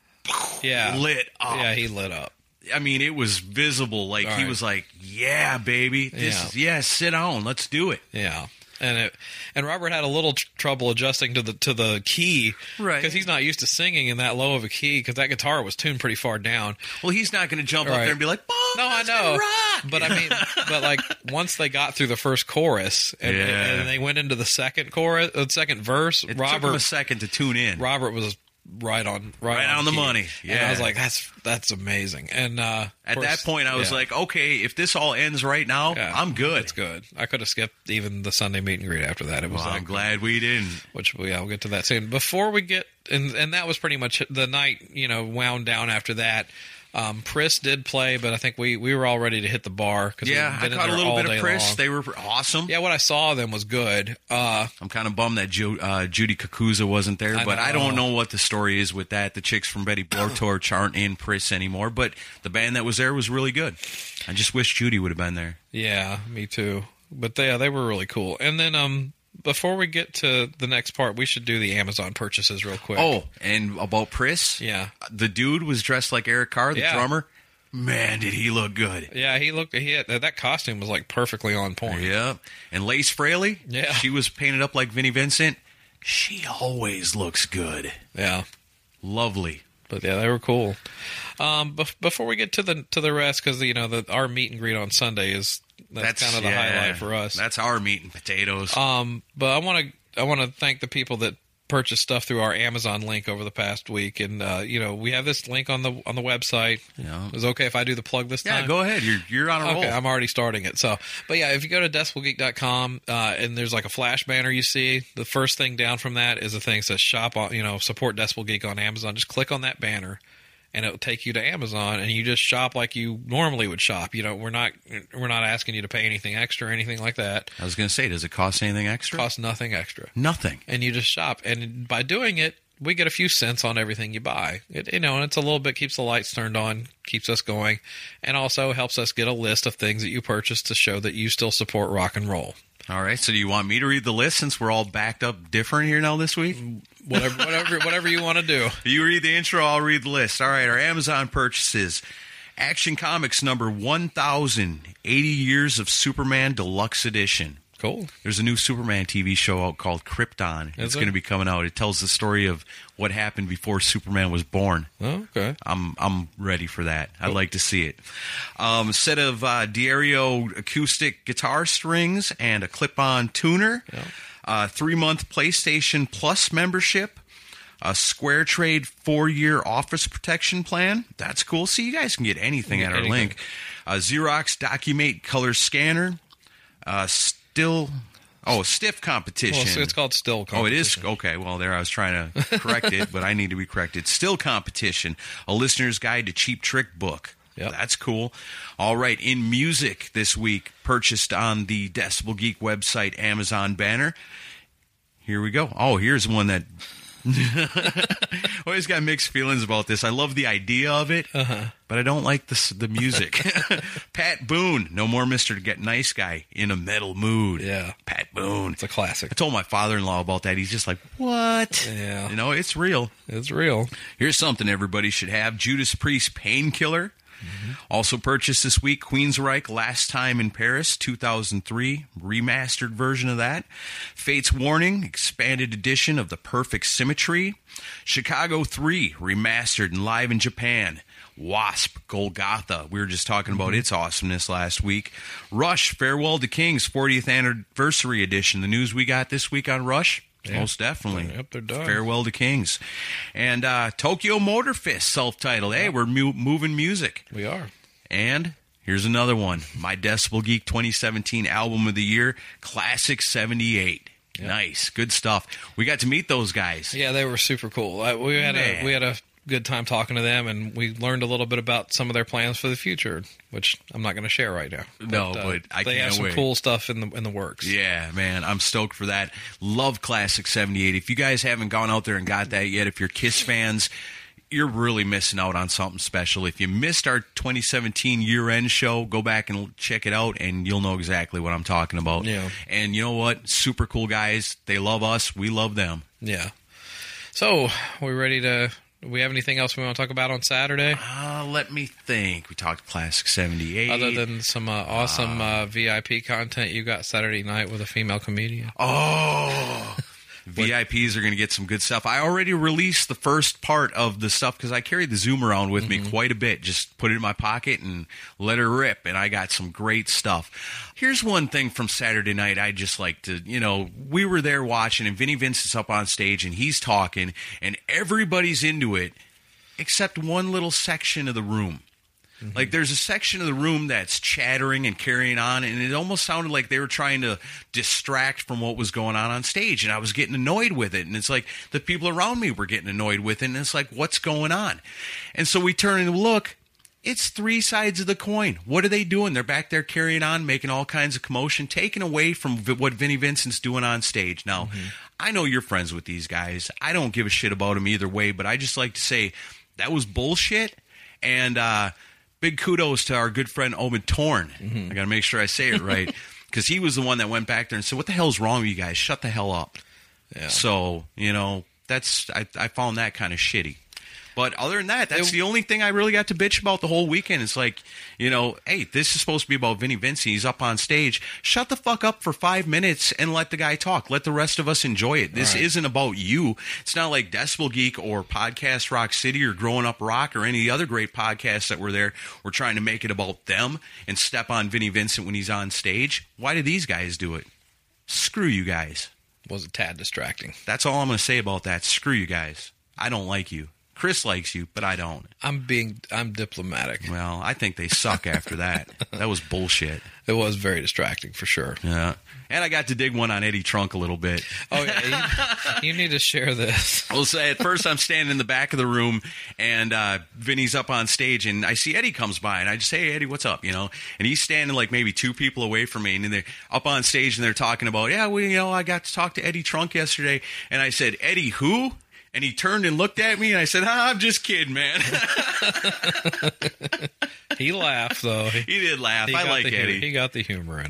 Yeah. lit up. Yeah, he lit up. I mean, it was visible. Like, All he right. was like, yeah, baby. This Yeah. is, yeah, sit down. Let's do it. Yeah. And it, and Robert had a little tr- trouble adjusting to the to the key, Right. Because he's not used to singing in that low of a key. Because that guitar was tuned pretty far down. Well, he's not going to jump up Right. there and be like, "Boom, No, I that's gonna know, rock." but I mean, but like once they got through the first chorus and, Yeah. and they went into the second chorus, the second verse, It took him a Robert second to tune in. Robert was right on right, Right on the key. money. And I Yeah. was like, that's that's amazing. And uh, of At course, that point, I was yeah. like, okay, if this all ends right now, Yeah, I'm good. It's good. I could have skipped even the Sunday meet and greet after that. It was Well, that I'm good. glad we didn't. Which we, yeah, we'll get to that soon. Before we get, and and that was pretty much the night. You know, wound down after that. Um, Priss did play, but I think we, we were all ready to hit the bar. Cause Yeah, we'd I been in caught a there little all bit of day Priss. long. They were awesome. Yeah, what I saw of them was good. Uh, I'm kind of bummed that Ju- uh, Judy Kakuza wasn't there, I but I know. don't know what the story is with that. The chicks from Betty Blowtorch aren't in Priss anymore, but the band that was there was really good. I just wish Judy would have been there. yeah, me too. But they, yeah, they were really cool. And then um, before we get to the next part, we should do the Amazon purchases real quick. Oh, and about Priss? Yeah. The dude was dressed like Eric Carr, the Yeah. drummer. Man, did he look good. Yeah, he looked. He had, that costume was like perfectly on point. Yeah. And Lace Fraley? Yeah. She was painted up like Vinnie Vincent. She always looks good. Yeah. Lovely. But yeah, they were cool. Um, bef- before we get to the to the rest, because you know the our meet and greet on Sunday is that's, kind of the yeah, highlight for us. That's our meat and potatoes. Um, but I want to I want to thank the people that purchased stuff through our Amazon link over the past week, and uh, you know we have this link on the on the website. Yeah. Is it okay if I do the plug this yeah, time? go ahead. You're you're on a roll. Okay, I'm already starting it. So, but yeah, if you go to decibel geek dot com uh, and there's like a flash banner you see, the first thing down from that is a thing that says shop on, you know, support Decibel Geek on Amazon. Just click on that banner and it will take you to Amazon and you just shop like you normally would shop. You know, we're not we're not asking you to pay anything extra or anything like that. I was going to say, does it cost anything extra? Costs nothing extra. Nothing. And you just shop. And by doing it, we get a few cents on everything you buy. It, you know, and it's a little bit, keeps the lights turned on, keeps us going, and also helps us get a list of things that you purchased to show that you still support rock and roll. All right. So do you want me to read the list since we're all backed up different here now this week? Whatever, whatever, whatever you want to do. You read the intro, I'll read the list. All right. Our Amazon purchases. Action Comics number one thousand eighty Years of Superman Deluxe Edition. Cool. There's a new Superman T V show out called Krypton. Is it's it? going to be coming out. It tells the story of what happened before Superman was born. Oh, okay. I'm I'm ready for that. I'd like to see it. Um, a set of uh, Diario acoustic guitar strings and a clip-on tuner. Yeah. Uh, three-month PlayStation Plus membership. A Square Trade four-year office protection plan. That's cool. See, you guys can get anything at our Anything. link. A Xerox Documate color scanner. Uh, still, oh, stiff competition. Well, so it's called Still Oh, it is? Competition. Okay, well, there I was trying to correct it, but I need to be corrected. Still competition. A listener's guide to Cheap Trick book. Yep. That's cool. All right, in music this week, purchased on the Decibel Geek website Amazon banner. Here we go. Oh, here's one that... always got mixed feelings about this. I love the idea of it, uh-huh. but I don't like the, the music. Pat Boone, No More Mister Get Nice Guy, In a Metal Mood. Yeah. Pat Boone. It's a classic. I told my father-in-law about that. He's just like, what? Yeah. You know, it's real. It's real. Here's something everybody should have. Judas Priest, Painkiller. Mm-hmm. Also purchased this week, Queensryche, Last Time in Paris, two thousand three, remastered version of that. Fate's Warning, expanded edition of The Perfect Symmetry. Chicago three, remastered and live in Japan. Wasp, Golgotha. We were just talking about its awesomeness last week. Rush, Farewell to Kings, fortieth anniversary edition. The news we got this week on Rush? Yeah. Most definitely. Yep, they're done. Farewell to Kings. And uh, Tokyo Motor Fist, self-titled. Hey, we're mu- moving music. We are. And here's another one. My Decibel Geek twenty seventeen Album of the Year, Classic seventy-eight. Yep. Nice. Good stuff. We got to meet those guys. Yeah, they were super cool. Uh, we had Man. a we had a good time talking to them, and we learned a little bit about some of their plans for the future, which I'm not going to share right now. No, but I they can't have some wait. cool stuff in the in the works. Yeah, man, I'm stoked for that. Love Classic seventy-eight. If you guys haven't gone out there and got that yet, if you're Kiss fans, you're really missing out on something special. If you missed our twenty seventeen year-end show, go back and check it out, and you'll know exactly what I'm talking about. Yeah. And you know what? Super cool guys. They love us. We love them. Yeah. So, we ready to... Do we have anything else we want to talk about on Saturday? Uh, let me think. We talked Classic seventy-eight. Other than some uh, awesome uh, V I P content you got Saturday night with a female comedian. Oh, V I Ps are going to get some good stuff. I already released the first part of the stuff because I carried the Zoom around with Mm-hmm. me quite a bit. Just put it in my pocket and let her rip, and I got some great stuff. Here's one thing from Saturday night I'd just like to, you know, we were there watching, and Vinnie Vincent's up on stage, and he's talking, and everybody's into it except one little section of the room. Mm-hmm. Like, there's a section of the room that's chattering and carrying on, and it almost sounded like they were trying to distract from what was going on on stage, and I was getting annoyed with it. And it's like the people around me were getting annoyed with it, and it's like, what's going on? And so we turn and look. It's three sides of the coin. What are they doing? They're back there carrying on, making all kinds of commotion, taking away from v- what Vinnie Vincent's doing on stage. Now, mm-hmm. I know you're friends with these guys. I don't give a shit about them either way, but I just like to say that was bullshit, and uh big kudos to our good friend Omen Torn. Mm-hmm. I got to make sure I say it right, because he was the one that went back there and said, what the hell's wrong with you guys? Shut the hell up. Yeah. So, you know, that's I, I found that kind of shitty. But other than that, that's it, the only thing I really got to bitch about the whole weekend. It's like, you know, hey, this is supposed to be about Vinnie Vincent. He's up on stage. Shut the fuck up for five minutes and let the guy talk. Let the rest of us enjoy it. This right. isn't about you. It's not like Decibel Geek or Podcast Rock City or Growing Up Rock or any other great podcasts that were there. We're trying to make it about them and step on Vinnie Vincent when he's on stage. Why do these guys do it? Screw you guys. Was a tad distracting. That's all I'm going to say about that. Screw you guys. I don't like you. Chris likes you, but I don't. I'm being, I'm diplomatic. Well, I think they suck after that. That was bullshit. It was very distracting, for sure. Yeah. And I got to dig one on Eddie Trunk a little bit. Oh, yeah. You, you need to share this. Well, say, at first I'm standing in the back of the room, and uh, Vinny's up on stage, and I see Eddie comes by, and I just say, hey, Eddie, what's up, you know? And he's standing like maybe two people away from me, and they're up on stage, and they're talking about, yeah, well, you know, I got to talk to Eddie Trunk yesterday. And I said, Eddie who? And he turned and looked at me, and I said, ah, I'm just kidding, man. He laughed, though. He did laugh. He I like the, Eddie. He got the humor in it.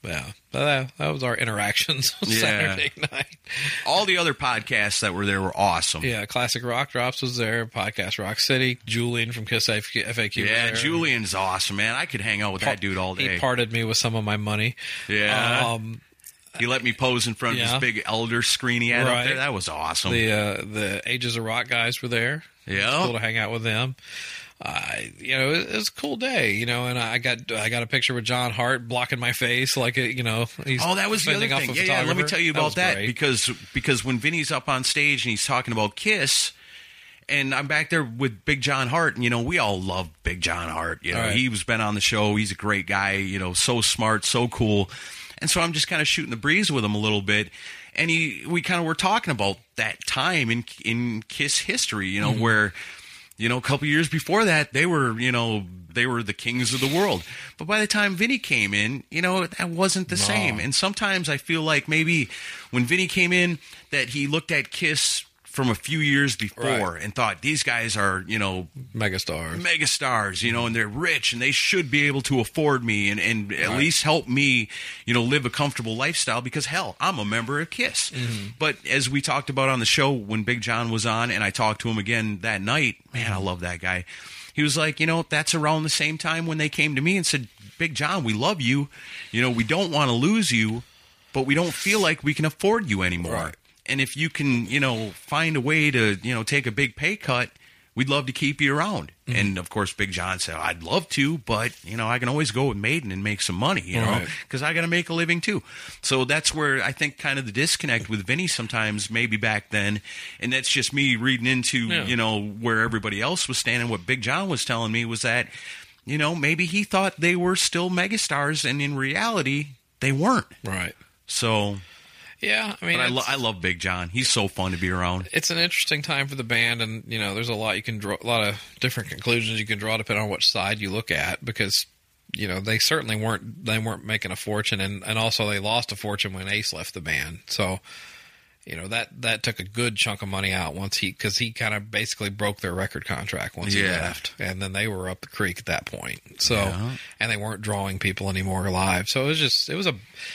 Yeah, that, that was our interactions on Yeah. Saturday night. All the other podcasts that were there were awesome. Yeah, Classic Rock Drops was there. Podcast Rock City. Julian from Kiss F A Q. Yeah, was there. Julian's awesome, man. I could hang out with that dude all day. He parted me with some of my money. Yeah. Um, He let me pose in front of Yeah. his big elder screen he had Right. up there. That was awesome. the uh, the Ages of Rock guys were there. Yeah. It was cool to hang out with them. Uh, you know, it, it was a cool day. You know, and I got I got a picture with John Hart blocking my face, like you know. He's Oh, that was the other fending off thing. a Yeah, yeah, let me photographer. tell you That about was that, great. because because when Vinny's up on stage and he's talking about Kiss, and I'm back there with Big John Hart, and you know we all love Big John Hart. You know, Right. he's been on the show. He's a great guy. You know, so smart, so cool. And so I'm just kind of shooting the breeze with him a little bit, and he we kind of were talking about that time in in Kiss history. You know, Mm-hmm. where. You know, a couple years before that, they were, you know, they were the kings of the world. But by the time Vinny came in, you know, that wasn't the same. And sometimes I feel like maybe when Vinny came in, that he looked at Kiss from a few years before Right. and thought, these guys are, you know, Megastars. megastars, you know, and they're rich and they should be able to afford me and, and at Right. least help me, you know, live a comfortable lifestyle because, hell, I'm a member of Kiss. Mm-hmm. But as we talked about on the show when Big John was on and I talked to him again that night, man, I love that guy. He was like, you know, that's around the same time when they came to me and said, Big John, we love you. You know, we don't want to lose you, but we don't feel like we can afford you anymore. Right. And if you can, you know, find a way to, you know, take a big pay cut, we'd love to keep you around. Mm-hmm. And, of course, Big John said, I'd love to, but, you know, I can always go with Maiden and make some money, you know, Right. because I got to make a living, too. So that's where I think kind of the disconnect with Vinny sometimes, maybe back then, and that's just me reading into, Yeah. you know, where everybody else was standing. What Big John was telling me was that, you know, maybe he thought they were still megastars, and in reality, they weren't. Right. So... Yeah, I mean, But I, lo- it's- I love Big John. He's so fun to be around. it's an interesting time for the band, and you know, there's a lot you can draw, a lot of different conclusions you can draw depending on which side you look at, because you know they certainly weren't they weren't making a fortune, and, and also they lost a fortune when Ace left the band. So you know that that took a good chunk of money out once he because he kind of basically broke their record contract once he Yeah. left, and then they were up the creek at that point. So Yeah. and they weren't drawing people anymore live. So it was just it was a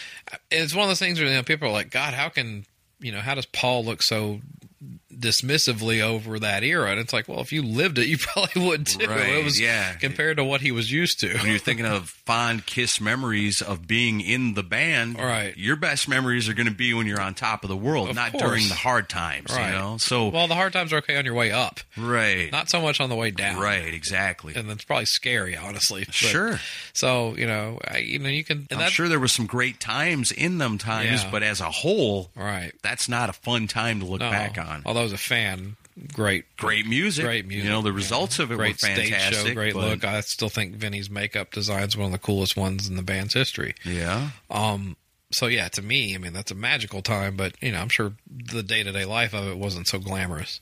it's one of those things where you know, people are like, God, how can you know, how does Paul look so dismissively over that era? And it's like, well, if you lived it, you probably would too. Right, It was yeah. compared to what he was used to. When you're thinking of fond Kiss memories of being in the band, Right. your best memories are going to be when you're on top of the world, Of not course. during the hard times, Right. you know? So, Well, the hard times are okay on your way up, right. not so much on the way down. Right, exactly. And it's probably scary, honestly. But- Sure. So you know, I, you know, you can. And I'm that, sure there were some great times in them times, Yeah. but as a whole, Right. that's not a fun time to look No. back on. Although as a fan, great, Great music. great music. You know, the Yeah. results of it great were fantastic. stage show, great but- look. I still think Vinny's makeup design's one of the coolest ones in the band's history. Yeah. Um, so yeah, to me, I mean, that's a magical time, but you know, I'm sure the day to day life of it wasn't so glamorous.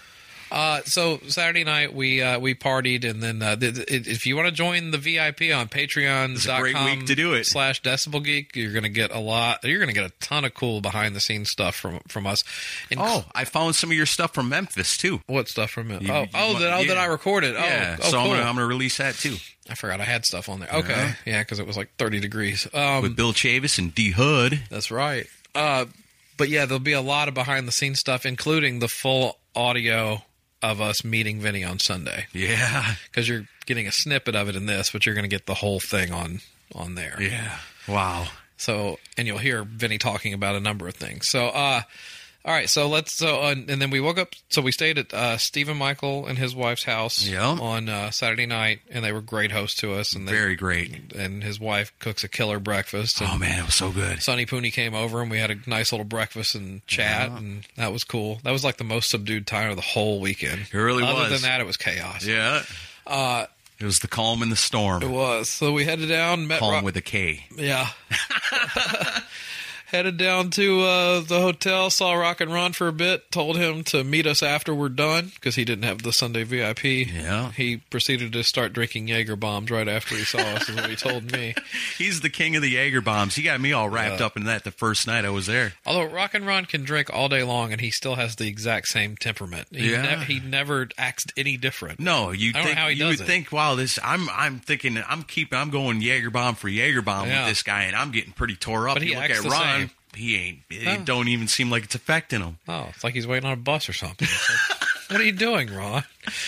Uh, so Saturday night we uh, we partied, and then uh, th- th- if you want to join the V I P on Patreon It's a great week to do it. slash Decibel Geek, you're going to get a lot. You're going to get a ton of cool behind the scenes stuff from from us. Inc- Oh, I found some of your stuff from Memphis, too. what stuff from it? You- oh, you oh, mu- that oh, that yeah. I recorded. Oh, Yeah, oh, so cool. I'm gonna I'm gonna release that too I forgot I had stuff on there. Okay, Yeah. yeah, because it was like thirty degrees. Um, with Bill Chavis and D Hood. That's right. Uh, but yeah, there'll be a lot of behind the scenes stuff, including the full audio of us meeting Vinny on Sunday. Yeah, Because you're getting a snippet of it in this, but you're going to get the whole thing on on there. yeah. Wow. So, and you'll hear Vinny talking about a number of things. So, uh, all right. So let's. So, uh, and then we woke up. So we stayed at uh, Stephen Michael and his wife's house Yeah. on uh, Saturday night, and they were great hosts to us. And they, Very great. And his wife cooks a killer breakfast. And Oh man, it was so good. Sonny Pooney came over and we had a nice little breakfast and chat, and that was cool. That was like the most subdued time of the whole weekend. It really Other was. than that, it was chaos. Yeah. Uh, It was the calm in the storm. it was. So we headed down, met Calm Rob- with a K. yeah. Headed down to uh, the hotel, saw Rock and Ron for a bit, told him to meet us after we're done because he didn't have the Sunday V I P. Yeah. He proceeded to start drinking Jaeger bombs right after he saw us, is what he told me. He's the king of the Jaeger bombs. He got me all wrapped Yeah. up in that the first night I was there. Although Rock and Ron can drink all day long and he still has the exact same temperament. He, Yeah. ne- he never acts any different. No, you I don't know think how he you does would it. think, wow, this. I'm I'm thinking I'm keeping I'm going Jaeger bomb for Jaeger bomb Yeah. with this guy, and I'm getting pretty tore up. But he you look acts at the Ron, same. he ain't. It Huh. don't even seem like it's affecting him. Oh, it's like he's waiting on a bus or something. It's like, what are you doing, Ron?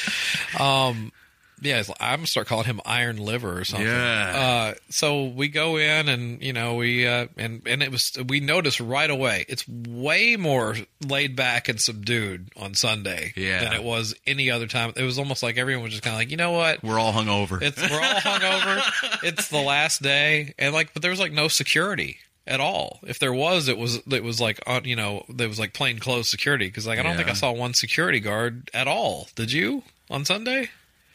Um, yeah, it's like, I'm gonna start calling him Iron Liver or something. Yeah. Uh, so we go in, and you know, we uh, and and it was we noticed right away it's way more laid back and subdued on Sunday Yeah. than it was any other time. It was almost like everyone was just kind of like, you know what? We're all hungover. It's we're all hungover. It's the last day, and like, but there was like no security at all. If there was, it was it was like on you know there was like plain clothes security because like I don't Yeah. think I saw one security guard at all. Did you on Sunday?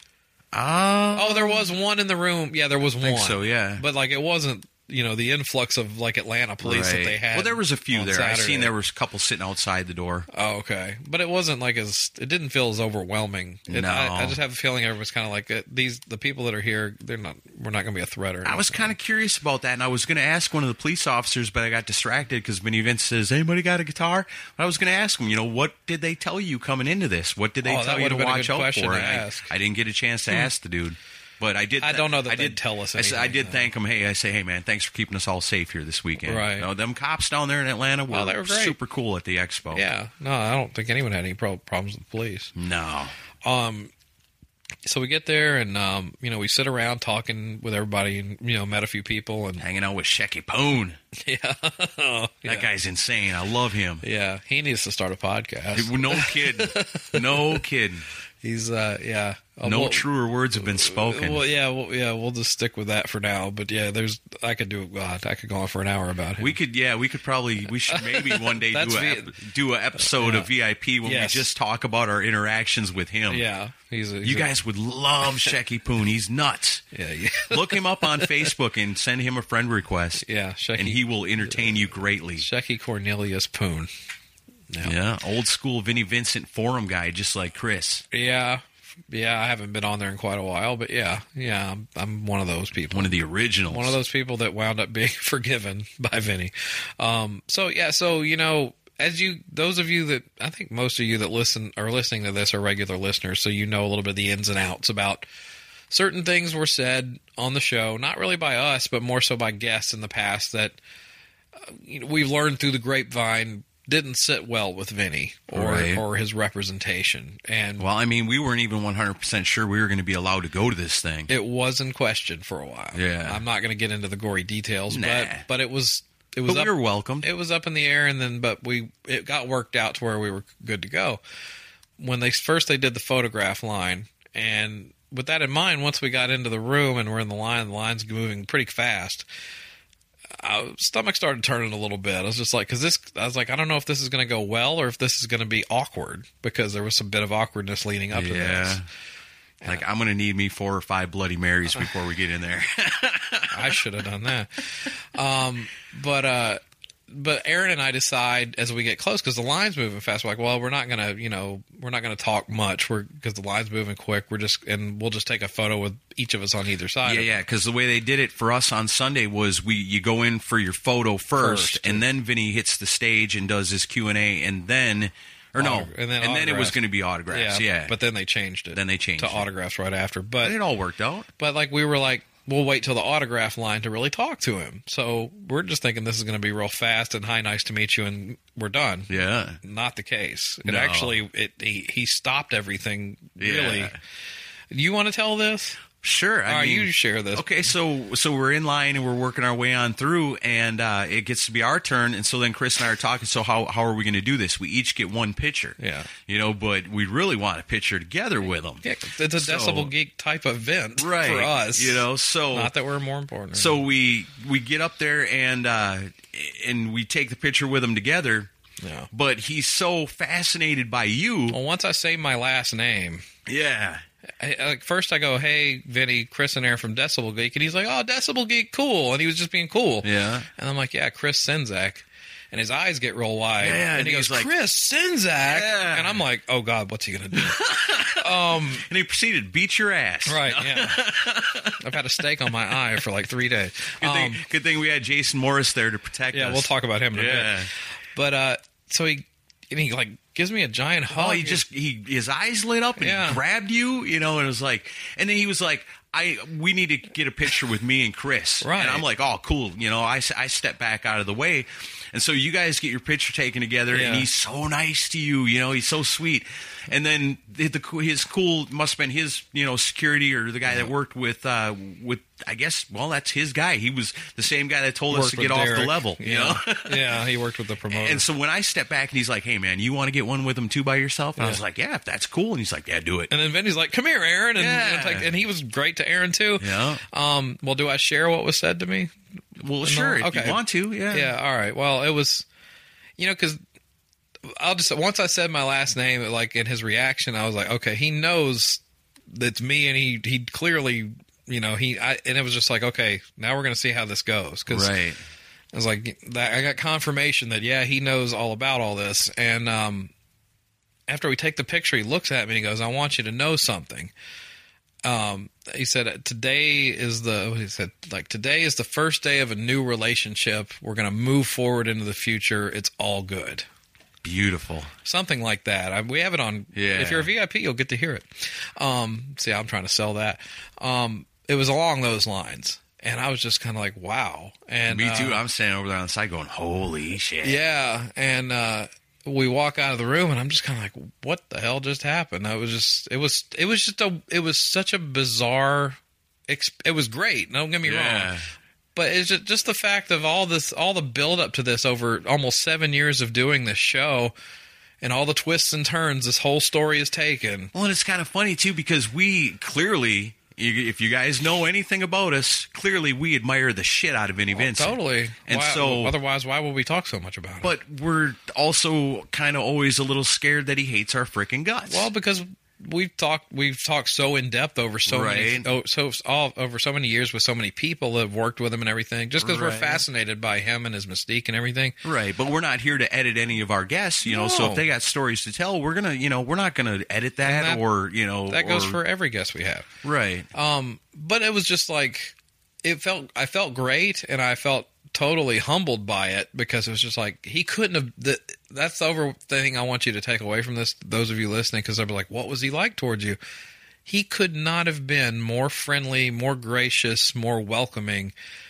Uh, Oh, there was one in the room. Yeah, there was one. think so, yeah. But like it wasn't you know the influx of like Atlanta police that right. they had. Well, there was a few on there. I Saturday. seen there was a couple sitting outside the door. Oh, okay. But it wasn't like as it didn't feel as overwhelming. It, No. I, I just have a feeling everyone's kind of like it, these the people that are here. They're not. We're not going to be a threat or anything. I was kind of curious about that, and I was going to ask one of the police officers, but I got distracted because Vinny Vince says, "Anybody got a guitar?" I was going to ask him, you know, what did they tell you coming into this? What did they Oh, that tell you would to have been a watch good out question for? to And I, ask. I didn't get a chance to ask the dude, but I did. I don't know that I they'd did tell us I, s- I anything, did though. thank him. Hey, I say, hey man, thanks for keeping us all safe here this weekend. Right. You know, them cops down there in Atlanta were, Oh, they were great. super cool at the expo. Yeah, no, I don't think anyone had any pro- problems with the police. No. Um, so we get there and um, you know, we sit around talking with everybody, and you know, met a few people, and Hanging out with Shecky Poon. yeah, That yeah. guy's insane. I love him. yeah, he needs to start a podcast. No kidding. No kidding. He's uh, yeah, Uh, No we'll- truer words have been spoken. Well, yeah, well, yeah, we'll just stick with that for now. But yeah, there's I could do God, I could go on for an hour about him. We could, yeah, we could probably, we should maybe one day That's do a V- ep- do an episode yeah. of V I P when Yes. we just talk about our interactions with him. yeah, he's, a, he's You a- guys would love Shecky Poon. He's nuts. yeah, yeah, Look him up on Facebook and send him a friend request. yeah, Shecky, And he will entertain you greatly. Shecky Cornelius Poon. Yeah. Yeah, old school Vinnie Vincent forum guy, just like Chris. Yeah, yeah, I haven't been on there in quite a while, but yeah, yeah, I'm, I'm one of those people. One of the originals. One of those people that wound up being forgiven by Vinny. Um, so yeah, so you know, as you, those of you that I think most of you that listen are listening to this are regular listeners, so you know a little bit of the ins and outs about certain things were said on the show, not really by us, but more so by guests in the past that uh, you know, we've learned through the grapevine didn't sit well with Vinny or Right. or his representation, and Well, I mean, we weren't even one hundred percent sure we were going to be allowed to go to this thing. it was in question for a while. Yeah. I'm not going to get into the gory details, Nah. but but it was it was But up, we were welcomed. it was up in the air, and then but we it got worked out to where we were good to go. When they first they did the photograph line, and with that in mind, once we got into the room and we're in the line, the line's moving pretty fast. Uh, stomach started turning a little bit. I was just like, because this, I was like, I don't know if this is going to go well or if this is going to be awkward, because there was some bit of awkwardness leading up to Yeah. this. Like, I'm going to need me four or five Bloody Marys before we get in there. I should have done that. Um, but uh, but Aaron and I decide as we get close, because the line's moving fast. We're like, well, we're not gonna, you know, we're not gonna talk much. We're because the line's moving quick. We're just and we'll just take a photo with each of us on either side. Yeah, of it. yeah, because the way they did it for us on Sunday was we you go in for your photo first, First. and then Vinny hits the stage and does his Q and A, and then or no, Autog- and then it was autographs. going to be autographs. Yeah, But then they changed it. Then they changed to it. autographs right after. But but it all worked out. But like we were like, we'll wait till the autograph line to really talk to him. So we're just thinking this is going to be real fast and hi, nice to meet you, and we're done. Yeah, Not the case. It No. actually it he, he stopped everything. Yeah. Really. You want to tell this? sure. I All right, mean, you share this. Okay, so so we're in line and we're working our way on through, and uh, it gets to be our turn, and so then Chris and I are talking. So how how are we going to do this? We each get one picture. Yeah. you know, but we really want a picture together with them. Yeah, it's a So- Decibel Geek type event Right, for us. you know. So Not that we're more important. So we we get up there and uh, and we take the picture with him together. yeah. But he's so fascinated by you. Well, once I say my last name, Yeah. I, like first I go, "Hey, Vinny, Chris and Aaron from Decibel Geek," and he's like, "Oh, Decibel Geek, cool," and he was just being cool. Yeah. And I'm like, "Yeah, Chris Senzak." and his eyes get real wide. Yeah, and he he's goes, like, Chris Czynszak. Yeah. And I'm like, oh, God, what's he going to do? um, and he proceeded to beat your ass. right, yeah. I've had a steak on my eye for like three days. Good, Um, thing, good thing we had Jason Morris there to protect yeah, us. we'll talk about him in a Yeah. bit. But uh, so he, and he like gives me a giant hug. Oh, he just he his eyes lit up and Yeah. he grabbed you, you know, and it was like, and then he was like, I we need to get a picture with me and Chris, Right. And I'm like, oh, cool, you know, I I step back out of the way, and so you guys get your picture taken together, Yeah. and he's so nice to you, you know, he's so sweet, and then the, the his cool must have been his, you know, security or the guy that worked with uh with I guess well that's his guy. He was the same guy that told us Worked to with get off the Derek. level, you yeah. know. Yeah, he worked with the promoter. And so when I step back and he's like, hey, man, you want to get one with him too by yourself? And I Yeah. was like, yeah, if that's cool. And he's like, yeah, do it. And then Vinny's like, "Come here, Aaron," and, Yeah. and, like, and he was great to Aaron too. Yeah. Um. Well, do I share what was said to me? Well, sure, if Okay. you want to, yeah. Yeah. All right. Well, it was, you know, because I'll just once I said my last name, like in his reaction, I was like, okay, he knows that's me, and he he clearly, you know, he I, and it was just like, okay, now we're gonna see how this goes because Right. I was like, that, I got confirmation that yeah, he knows all about all this, and um, after we take the picture, he looks at me and he goes, "I want you to know something." Um, he said, "Today is the," he said, like, "Today is the first day of a new relationship. We're going to move forward into the future. It's all good." Beautiful. Something like that. I, we have it on. Yeah. If you're a V I P, you'll get to hear it. Um, see, I'm trying to sell that. Um, it was along those lines, and I was just kind of like, "Wow!" And Me too. uh, I'm standing over there on the side going, holy shit. yeah, and uh, we walk out of the room, and I'm just kind of like, "What the hell just happened?" I was just, it was, it was just a, it was such a bizarre. Exp- it was great. Don't get me Yeah. wrong, but it's just, just the fact of all this, all the build up to this over almost seven years of doing this show, and all the twists and turns this whole story has taken. Well, and it's kind of funny, too, because we clearly, you- if you guys know anything about us, clearly we admire the shit out of Vinnie Vincent. Totally. And Why- so, otherwise, why would we talk so much about it? but we're also kind of always a little scared that he hates our freaking guts. Well, because we've talked, we've talked so in depth over so Right. many, oh, so all over so many years with so many people that have worked with him and everything. Just because we're Right. fascinated by him and his mystique and everything. Right, but we're not here to edit any of our guests, you know. So No. if they got stories to tell, we're gonna, you know, we're not gonna edit that, And that- or you know, That goes or- for every guest we have. right. Um, but it was just like it felt. I felt great, and I felt totally humbled by it because it was just like he couldn't have. The, that's the over thing I want you to take away from this. Those of you listening, because they'll be like, "What was he like towards you?" He could not have been more friendly, more gracious, more welcoming.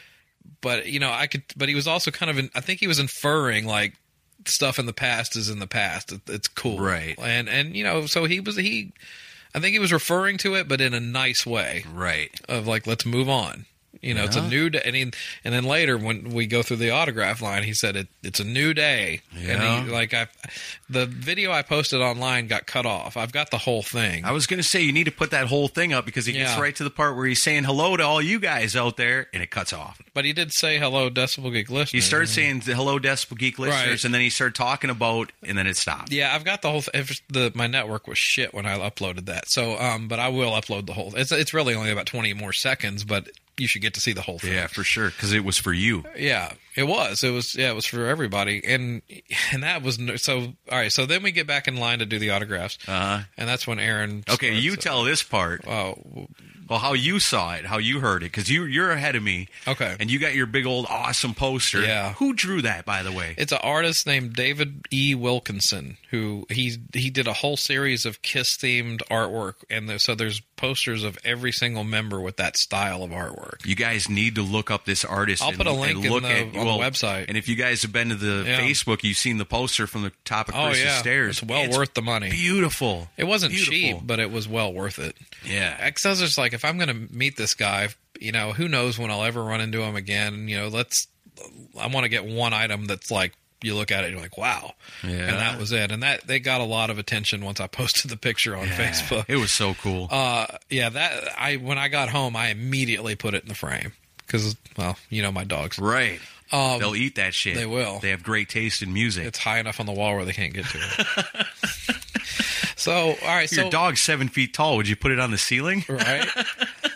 But you know, I could. But he was also kind of. In, I think he was inferring like stuff in the past is in the past. It, it's cool, Right. And and you know, so he was he. I think he was referring to it, but in a nice way Right. of like, let's move on. You know, it's a Yeah. new day. And, he, and then later when we go through the autograph line, he said it, it's a new day. Yeah. And he, like I, the video I posted online got cut off. I've got the whole thing. I was going to say you need to put that whole thing up because he gets Yeah. right to the part where he's saying hello to all you guys out there, and it cuts off. But he did say hello, Decibel Geek listeners. He started saying the hello, Decibel Geek listeners, Right. and then he started talking about, and then it stopped. Yeah, I've got the whole. Th- if the my network was shit when I uploaded that. So, um, but I will upload the whole. It's it's really only about twenty more seconds, but you should get to see the whole thing. Yeah, for sure, because it was for you. Yeah, it was. It was. Yeah, it was for everybody, and and that was no- so. All right, so then we get back in line to do the autographs, Uh-huh. and that's when Aaron. Okay, starts, you uh, tell this part. Oh, Well, how you saw it, how you heard it, because you you're ahead of me. Okay. And you got your big old awesome poster. Yeah. Who drew that, by the way? it's an artist named David E. Wilkinson who he he did a whole series of Kiss themed artwork, and there, so there's posters of every single member with that style of artwork. You guys need to look up this artist. I'll and- put a and link in look the- at, on the well, website. And if you guys have been to the Yeah. Facebook, you've seen the poster from the top of Oh Chris's yeah, stairs. it's well worth the money. Beautiful. It wasn't Beautiful. cheap, but it was well worth it. Yeah. Because I was just like, if I'm going to meet this guy, you know, who knows when I'll ever run into him again. You know, let's. I want to get one item that's like you look at it, and you're like, wow, Yeah. and that was it. And that they got a lot of attention once I posted the picture on Yeah. Facebook. It was so cool. Uh, yeah, that I when I got home, I immediately put it in the frame because, well, you know, my dogs. right. Um, They'll eat that shit. they will. They have great taste in music. It's high enough on the wall where they can't get to it. So, all right, Your so dog's seven feet tall. Would you put it on the ceiling? right.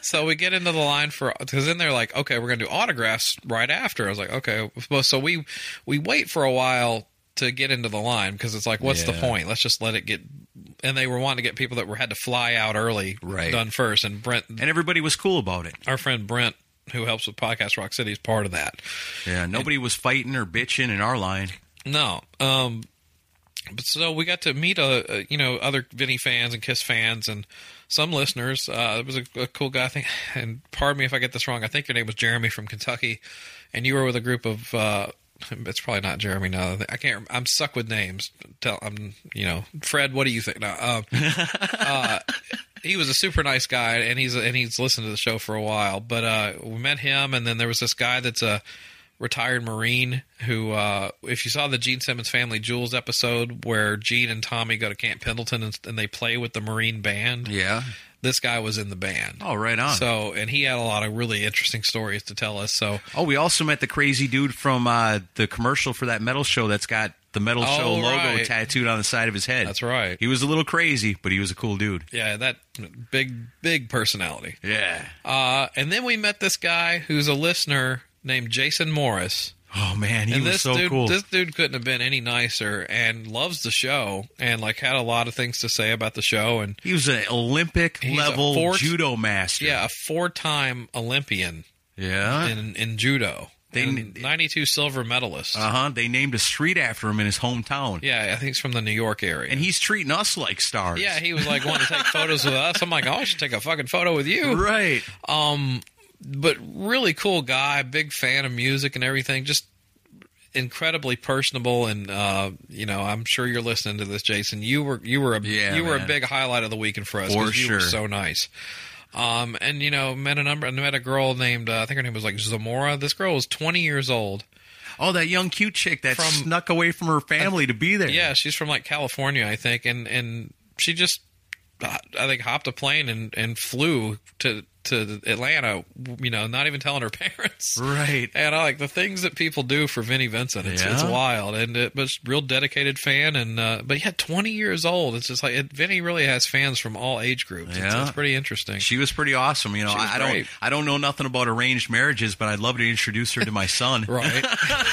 So we get into the line for, because then they're like, okay, we're going to do autographs right after. I was like, okay. Well, so we, we wait for a while to get into the line because it's like, what's Yeah. the point? Let's just let it get. And they were wanting to get people that were had to fly out early Right. done first. And Brent, And everybody was cool about it. our friend Brent, who helps with Podcast Rock City, is part of that. Yeah, nobody was fighting or bitching in our line. No. Um, but so we got to meet, a, a, you know, other Vinny fans and Kiss fans and some listeners. Uh, it was a, a cool guy, I think. And pardon me if I get this wrong. I think your name was Jeremy from Kentucky. And you were with a group of, uh, it's probably not Jeremy now. I can't, I'm stuck with names. Tell, I'm, you know, Fred, what do you think? No, um, uh, he was a super nice guy, and he's and he's listened to the show for a while. But uh, we met him, and then there was this guy that's a retired Marine who, uh, if you saw the Gene Simmons Family Jewels episode where Gene and Tommy go to Camp Pendleton and, and they play with the Marine band, Yeah. this guy was in the band. Oh, right on. So, and he had a lot of really interesting stories to tell us. So, Oh, we also met the crazy dude from uh, the commercial for that metal show that's got the metal Oh, show logo right. tattooed on the side of his head. That's right. He was a little crazy, but he was a cool dude. yeah, that big, big personality. Yeah. Uh, and then we met this guy who's a listener named Jason Morris. Oh, man, he and was this so dude, cool. this dude couldn't have been any nicer, and loves the show, and like had a lot of things to say about the show. And He was an Olympic He's a level four- judo master. yeah, a four-time Olympian Yeah. in in judo, They- and ninety-two silver medalist. Uh huh. They named a street after him in his hometown. yeah, I think he's from the New York area. And he's treating us like stars. yeah, he was like wanting to take photos with us. I'm like, oh, I should take a fucking photo with you. Right. Um, but really cool guy, big fan of music and everything. Just incredibly personable, and uh, you know, I'm sure you're listening to this, Jason. You were you were a Yeah, you were man. a big highlight of the weekend for us. For 'cause you were sure. so nice. Um, and you know, met a number, met a girl named uh, I think her name was like Zamora. This girl was twenty years old. Oh, that young cute chick that From- snuck away from her family to be there. Yeah, she's from like California, I think, and and she just uh, I think hopped a plane and and flew to to Atlanta. You know, not even telling her parents. Right. And I like the things that people do for Vinnie Vincent. It's, it's Yeah. wild, and it was a real dedicated fan. And uh, but yeah, twenty years old. It's just like it, Vinnie really has fans from all age groups. It's, Yeah. it's pretty interesting. She was pretty awesome. You know, She was I, I don't great. I don't know nothing about arranged marriages, but I'd love to introduce her to my son. Right.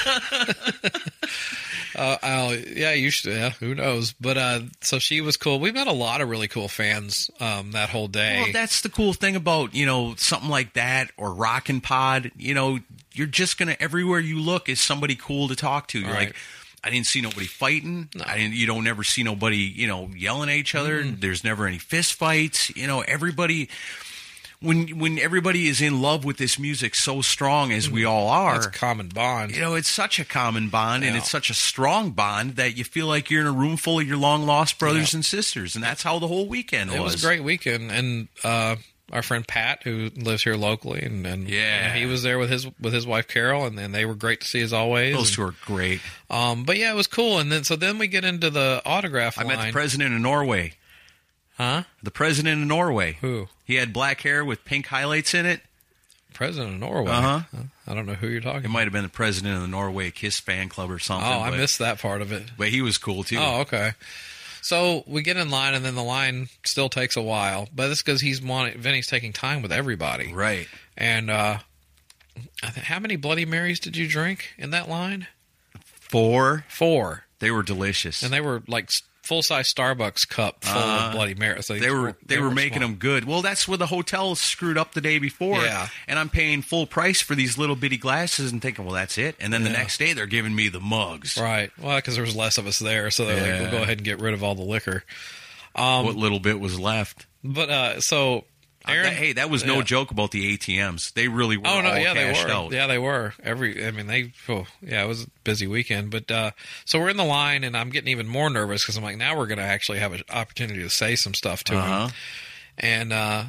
uh, I'll, yeah, you should. Yeah, who knows? But uh, so she was cool. We met a lot of really cool fans um, that whole day. Well, that's the cool thing about, you know, something like that or Rockin' Pod. You know, you're just going to, everywhere you look is somebody cool to talk to. You're Right. like, I didn't see nobody fighting. I didn't, you don't never see nobody, you know, yelling at each other. Mm-hmm. There's never any fist fights. You know, everybody, when when everybody is in love with this music so strong as we all are, That's a common bond. you know, it's such a common bond and Yeah. it's such a strong bond that you feel like you're in a room full of your long lost brothers Yeah. and sisters. And that's how the whole weekend It was. was a great weekend, and uh, our friend Pat, who lives here locally, and, and Yeah. he was there with his with his wife Carol, and, and they were great to see as always. Those And, two are great. um, but yeah, it was cool. And then so then we get into the autograph I line. met the president of Norway. huh? The president of Norway. Who? He had black hair with pink highlights in it. President of Norway. Uh-huh. I don't know who you're talking It about. might have been the president of the Norway Kiss fan club or something. Oh, I but, missed that part of it. But he was cool too. Oh, okay. So we get in line, and then the line still takes a while. But it's because he's wanting, Vinny's taking time with everybody. Right. And uh, I think, how many Bloody Marys did you drink in that line? Four. Four. They were delicious. And they were like full size Starbucks cup full Uh, of Bloody Marys. So They were they, were, making small. them good. Well, that's where the hotel screwed up the day before. Yeah. And I'm paying full price for these little bitty glasses and thinking, well, that's it. And then the Yeah. next day they're giving me the mugs. Right. Well, because there was less of us there, so they're like, Yeah. we'll go ahead and get rid of all the liquor. Um, what little bit was left. But uh, so Uh, Aaron, that- hey, that was no yeah. joke about the A T Ms. They really were Oh no, all yeah, they cashed were. out. Yeah, they were. Every, I mean, they. Oh, yeah, it was a busy weekend. But uh, so we're in the line, and I'm getting even more nervous because I'm like, now we're going to actually have an opportunity to say some stuff to Uh-huh. him. And uh,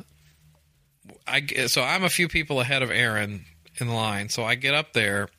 I get- so I'm a few people ahead of Aaron in the line. So I get up there,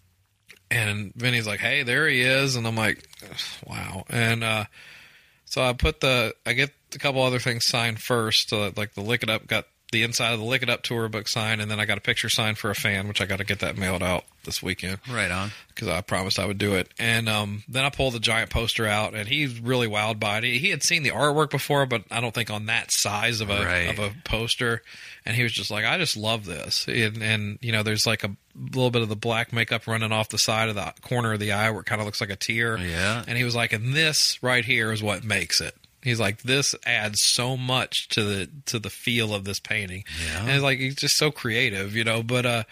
and Vinny's like, "Hey, there he is," and I'm like, "Wow!" And uh, so I put the, I get a couple other things signed first. Uh, like the Lick It Up got the inside of the Lick It Up tour book signed, and then I got a picture signed for a fan, which I got to get that mailed out this weekend. Right on. Because I promised I would do it. And um, then I pulled the giant poster out, and he's really wowed by it. He had seen the artwork before, but I don't think on that size of a right. of a poster. And he was just like, I just love this. And, and, you know, there's like a little bit of the black makeup running off the side of the corner of the eye where it kind of looks like a tear. Yeah. And he was like, and this right here is what makes it. He's like, this adds so much to the to the feel of this painting. Yeah. And it's like, he's just so creative, you know. But uh,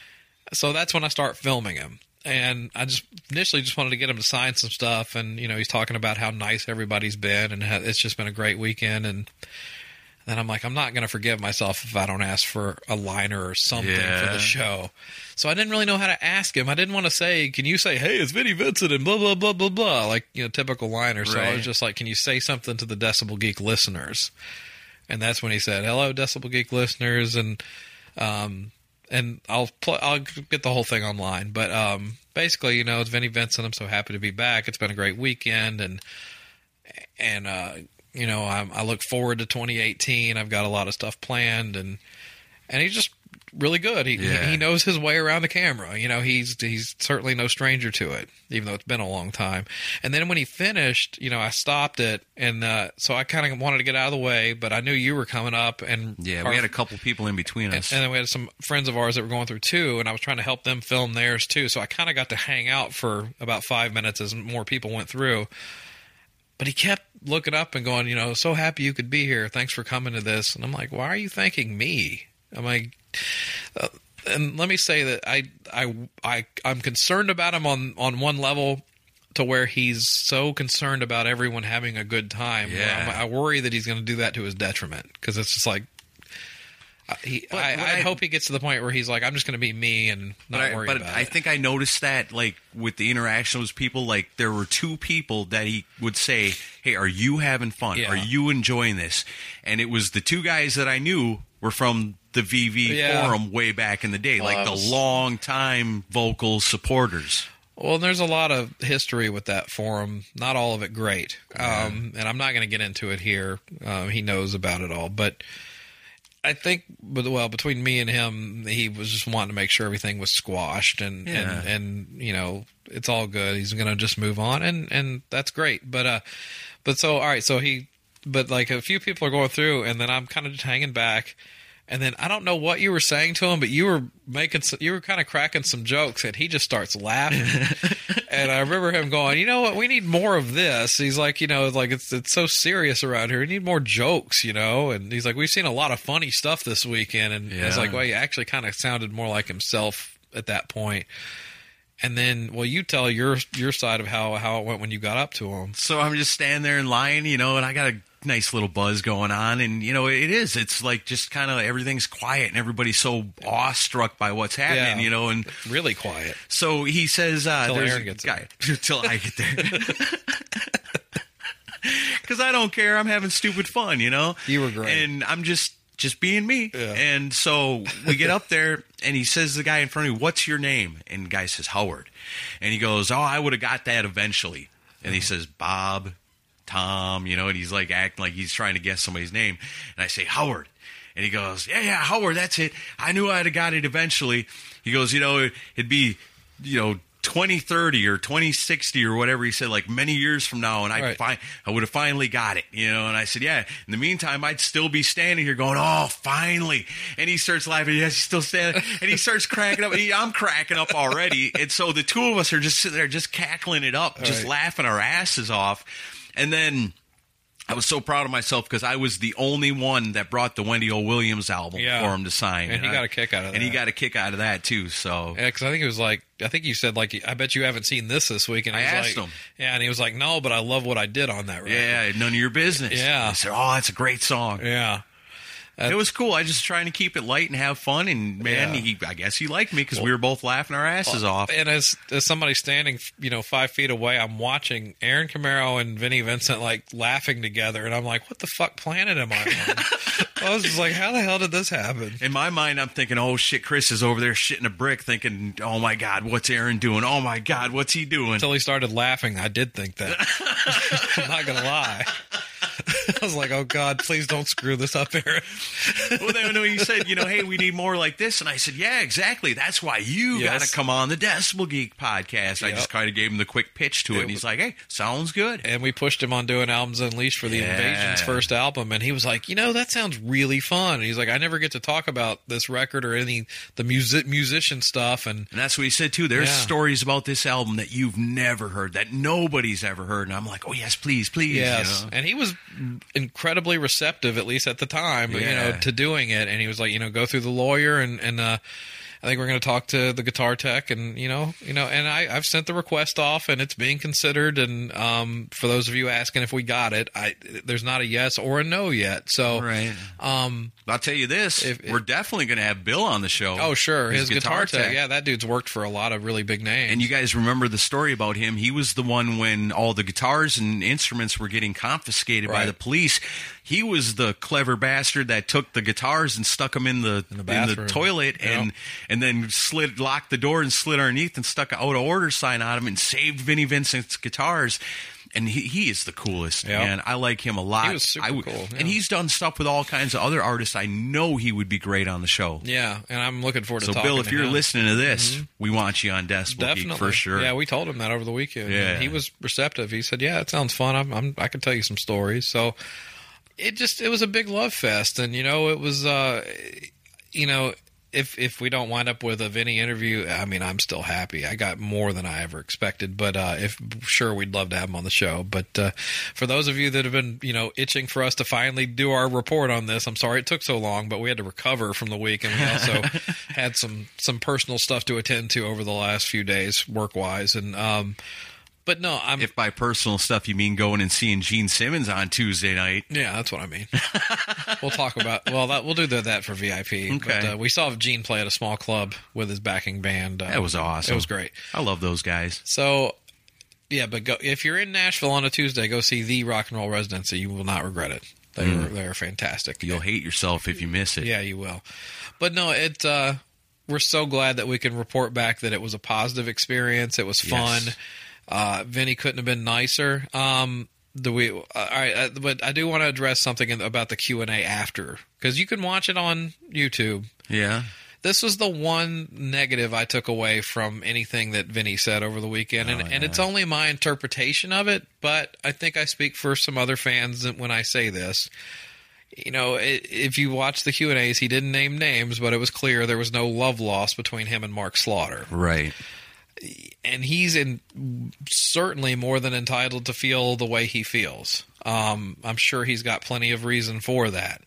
so that's when I start filming him. And I just initially just wanted to get him to sign some stuff. And, you know, he's talking about how nice everybody's been and how it's just been a great weekend. And then I'm like, I'm not going to forgive myself if I don't ask for a liner or something yeah. for the show. So I didn't really know how to ask him. I didn't want to say, can you say, hey, it's Vinnie Vincent and blah, blah, blah, blah, blah, like, you know, typical liner. So right. I was just like, can you say something to the Decibel Geek listeners? And that's when he said, hello, Decibel Geek listeners. And, um, and I'll pl- I'll get the whole thing online. But um, basically, you know, it's Vinnie Vincent. I'm so happy to be back. It's been a great weekend. And, and, uh, you know, I'm, I look forward to twenty eighteen. I've got a lot of stuff planned, and and he's just really good. He yeah. he, he knows his way around the camera. You know, he's he's certainly no stranger to it, even though it's been a long time. And then when he finished, you know, I stopped it, and uh, so I kind of wanted to get out of the way, but I knew you were coming up, and yeah, our, we had a couple people in between and, us, and then we had some friends of ours that were going through too, and I was trying to help them film theirs too. So I kind of got to hang out for about five minutes as more people went through. But he kept looking up and going, you know, so happy you could be here. Thanks for coming to this. And I'm like, why are you thanking me? I'm like, uh, and let me say that I, I, I, I'm concerned about him on, on one level to where he's so concerned about everyone having a good time. Yeah. I worry that he's going to do that to his detriment, because it's just like, Uh, he, But- I, but I I- hope he gets to the point where he's like, I'm just going to be me and not But, I, worry but about I it. think I noticed that, like, with the interaction with people, like, there were two people that he would say, hey, are you having fun? Yeah. Are you enjoying this? And it was the two guys that I knew were from the V V Yeah. forum way back in the day, Well, like that the was- long-time vocal supporters. Well, there's a lot of history with that forum. Not all of it great. Um, and I'm not going to get into it here. Um, he knows about it all. But I think, but well, between me and him, he was just wanting to make sure everything was squashed. And, Yeah. and, and you know, it's all good. He's going to just move on. And, and that's great. But, uh, but so, all right. So he, but like a few people are going through, and then I'm kind of just hanging back. And then I don't know what you were saying to him, but you were making some, you were kind of cracking some jokes, and he just starts laughing. And I remember him going, "You know what? We need more of this." He's like, "You know, like it's it's so serious around here. We need more jokes, you know." And he's like, "We've seen a lot of funny stuff this weekend." And Yeah. it's like, well, he actually kind of sounded more like himself at that point. And then, well, you tell your your side of how how it went when you got up to him. So I'm just standing there in line, you know, and I got a nice little buzz going on, and you know, it is. It's like just kind of everything's quiet, and everydy's so awestruck by what's happening, Yeah. you know. And Really quiet. so he says, uh, Till "There's Aaron a gets guy till I get there." Because I don't care. I'm having stupid fun, you know. You were great. and I'm just just being me. Yeah. And so we get up there, and he says to the guy in front of me, "What's your name?" And the guy says, "Howard." And he goes, "Oh, I would have got that eventually." And he says, "Bob, Tom," you know, and he's like acting like he's trying to guess somebody's name. And I say, "Howard." And he goes, "Yeah, yeah, Howard, that's it. I knew I'd have got it eventually." He goes, "You know, it'd be, you know, twenty thirty or twenty sixty or whatever," he said, like many years from now, and I'd Right. fi- I would have finally got it, you know. And I said, "Yeah, in the meantime, I'd still be standing here going, oh, finally." And he starts laughing. Yes, he's still standing. And he starts cracking up. He, I'm cracking up already. And so the two of us are just sitting there just cackling it up, just Right. laughing our asses off. And then I was so proud of myself because I was the only one that brought the Wendy O. Williams album Yeah. for him to sign. And he I- got a kick out of And he that. got a kick out of that, too. So Yeah, because I think it was like, I think you said, like, I bet you haven't seen this this week. And I was asked like, him. Yeah, and he was like, no, but I love what I did on that record. yeah, none of your business. Yeah. I said, "Oh, that's a great song." Yeah. It was cool. I just trying to keep it light and have fun, and man, Yeah. he, I guess he liked me because we were both laughing our asses off. And as as somebody standing, you know, five feet away, I'm watching Aaron Camaro and Vinnie Vincent like laughing together, and I'm like, what the fuck planet am I on? I was just like, how the hell did this happen? In my mind, I'm thinking, "Oh shit, Chris is over there shitting a brick," thinking, "Oh my God, what's Aaron doing? Oh my God, what's he doing?" Until he started laughing, I did think that. I'm not gonna lie. was like, oh, God, please don't screw this up, Aaron. Well, then when he said, you know, hey, we need more like this. And I said, yeah, exactly. That's why you Yes. got to come on the Decibel Geek podcast. I Yep. just kind of gave him the quick pitch to it. It And he's was- like, hey, sounds good. And we pushed him on doing Albums Unleashed for the Yeah. Invasion's first album. And he was like, you know, that sounds really fun. And he's like, I never get to talk about this record or any the music musician stuff. And And that's what he said, too. There's Yeah. stories about this album that you've never heard, that nobody's ever heard. And I'm like, oh, yes, please, please. yes, You know? and he was incredibly receptive, at least at the time, you know, Yeah. to doing it. And he was like, you know, go through the lawyer and and uh, I think we're going to talk to the guitar tech, and you know, you know, and I, I've sent the request off, and it's being considered. And um, for those of you asking if we got it, I there's not a yes or a no yet. So, Right. um, I'll tell you this. If- we're definitely going to have Bill on the show. oh sure, his, guitar, tech, yeah, that dude's worked for a lot of really big names. And you guys remember the story about him. He was the one when all the guitars and instruments were getting confiscated by Right. the police. He was the clever bastard that took the guitars and stuck them in the In the in the bathroom. toilet Yep. and and then slid locked the door and slid underneath and stuck an out of order sign on him and saved Vinnie Vincent's guitars. And he, he is the coolest, Yep. man. I like him a lot. He was super I would- cool, yeah. And he's done stuff with all kinds of other artists. I know he would be great on the show. yeah, and I'm looking forward to So, talking Bill, if to you're him. listening to this, we want you on Decibel Definitely Geek for sure. Yeah, we told him that over the weekend. Yeah. And he was receptive. He said, "Yeah, it sounds fun. I'm, I'm I can tell you some stories." So it just it was a big love fest, and you know, it was uh, you know. If if we don't wind up with a Vinny interview, I mean, I'm still happy. I got more than I ever expected, but uh, if sure, we'd love to have him on the show. But uh, for those of you that have been, you know, itching for us to finally do our report on this, I'm sorry it took so long, but we had to recover from the week, and we also had some some personal stuff to attend to over the last few days, work wise, and um, but no, I'm If by personal stuff you mean going and seeing Gene Simmons on Tuesday night. yeah, that's what I mean. We'll talk about well, that we'll do that, that for V I P. Okay. But, uh, we saw Gene play at a small club with his backing band. Uh, That was awesome. It was great. I love those guys. So, yeah, but go, if you're in Nashville on a Tuesday, go see the Rock and Roll Residency. You will not regret it. They Mm. were they were fantastic. You'll hate yourself if you miss it. Yeah, you will. But no, it. Uh, we're so glad that we can report back that it was a positive experience. It was fun. Yes. Uh, Vinny couldn't have been nicer. Um, do we? Uh, all right, uh, but I do want to address something in, about the Q and A after, because you can watch it on YouTube. Yeah. This was the one negative I took away from anything that Vinny said over the weekend, and, Oh, and it's only my interpretation of it, but I think I speak for some other fans when I say this. You know, i if you watch the Q and A's, he didn't name names, but it was clear there was no love lost between him and Mark Slaughter. Right. And he's in certainly more than entitled to feel the way he feels. Um, I'm sure he's got plenty of reason for that.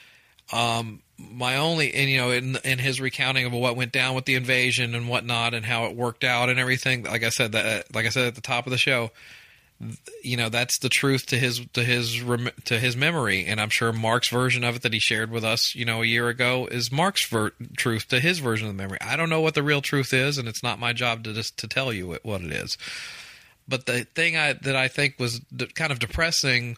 Um, my only, and you know, in in his recounting of what went down with the invasion and whatnot, and how it worked out and everything, like I said that, like I said at the top of the show, you know, that's the truth to his to his rem- to his memory, and I'm sure Mark's version of it that he shared with us, you know, a year ago is Mark's ver- truth to his version of the memory. I don't know what the real truth is, and it's not my job to just to tell you it, what it is. But the thing I, that I think was d- kind of depressing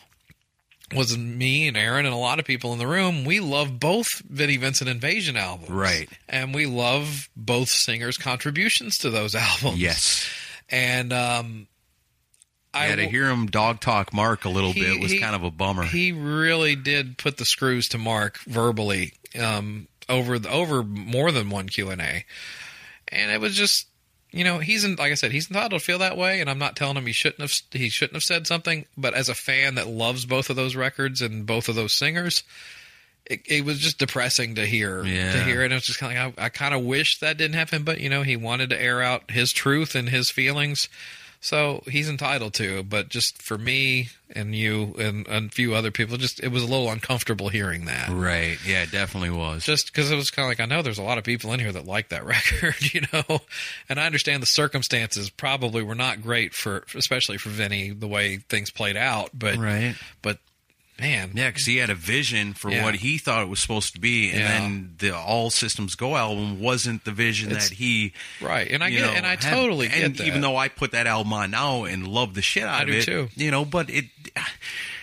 was me and Aaron and a lot of people in the room. We love both Vinnie Vincent Invasion albums, Right. And we love both singers' contributions to those albums. Yes. And um, I Yeah, to hear him dog talk Mark a little He- bit was he- kind of a bummer. He really did put the screws to Mark verbally um, over the, over more than one Q and A, and it was just, you know, he's in, like I said, he's entitled to feel that way, and I'm not telling him he shouldn't have he shouldn't have said something. But as a fan that loves both of those records and both of those singers, it, it was just depressing to hear Yeah. to hear, and it was just kind of like I, I kind of wish that didn't happen, but you know, he wanted to air out his truth and his feelings. So he's entitled to, but just for me and you and, and a few other people, just it was a little uncomfortable hearing that. Right. Yeah, it definitely was. Just because it was kind of like, I know there's a lot of people in here that like that record, you know, and I understand the circumstances probably were not great for, especially for Vinny, the way things played out. But, Right. but man, Yeah, because he had a vision for Yeah. what he thought it was supposed to be, and Yeah. then the All Systems Go album wasn't the vision It's- that he, right. And I you get, know, and I had. totally And get that. even though I put that album on now and love the shit out I of do it, too. you know, but it,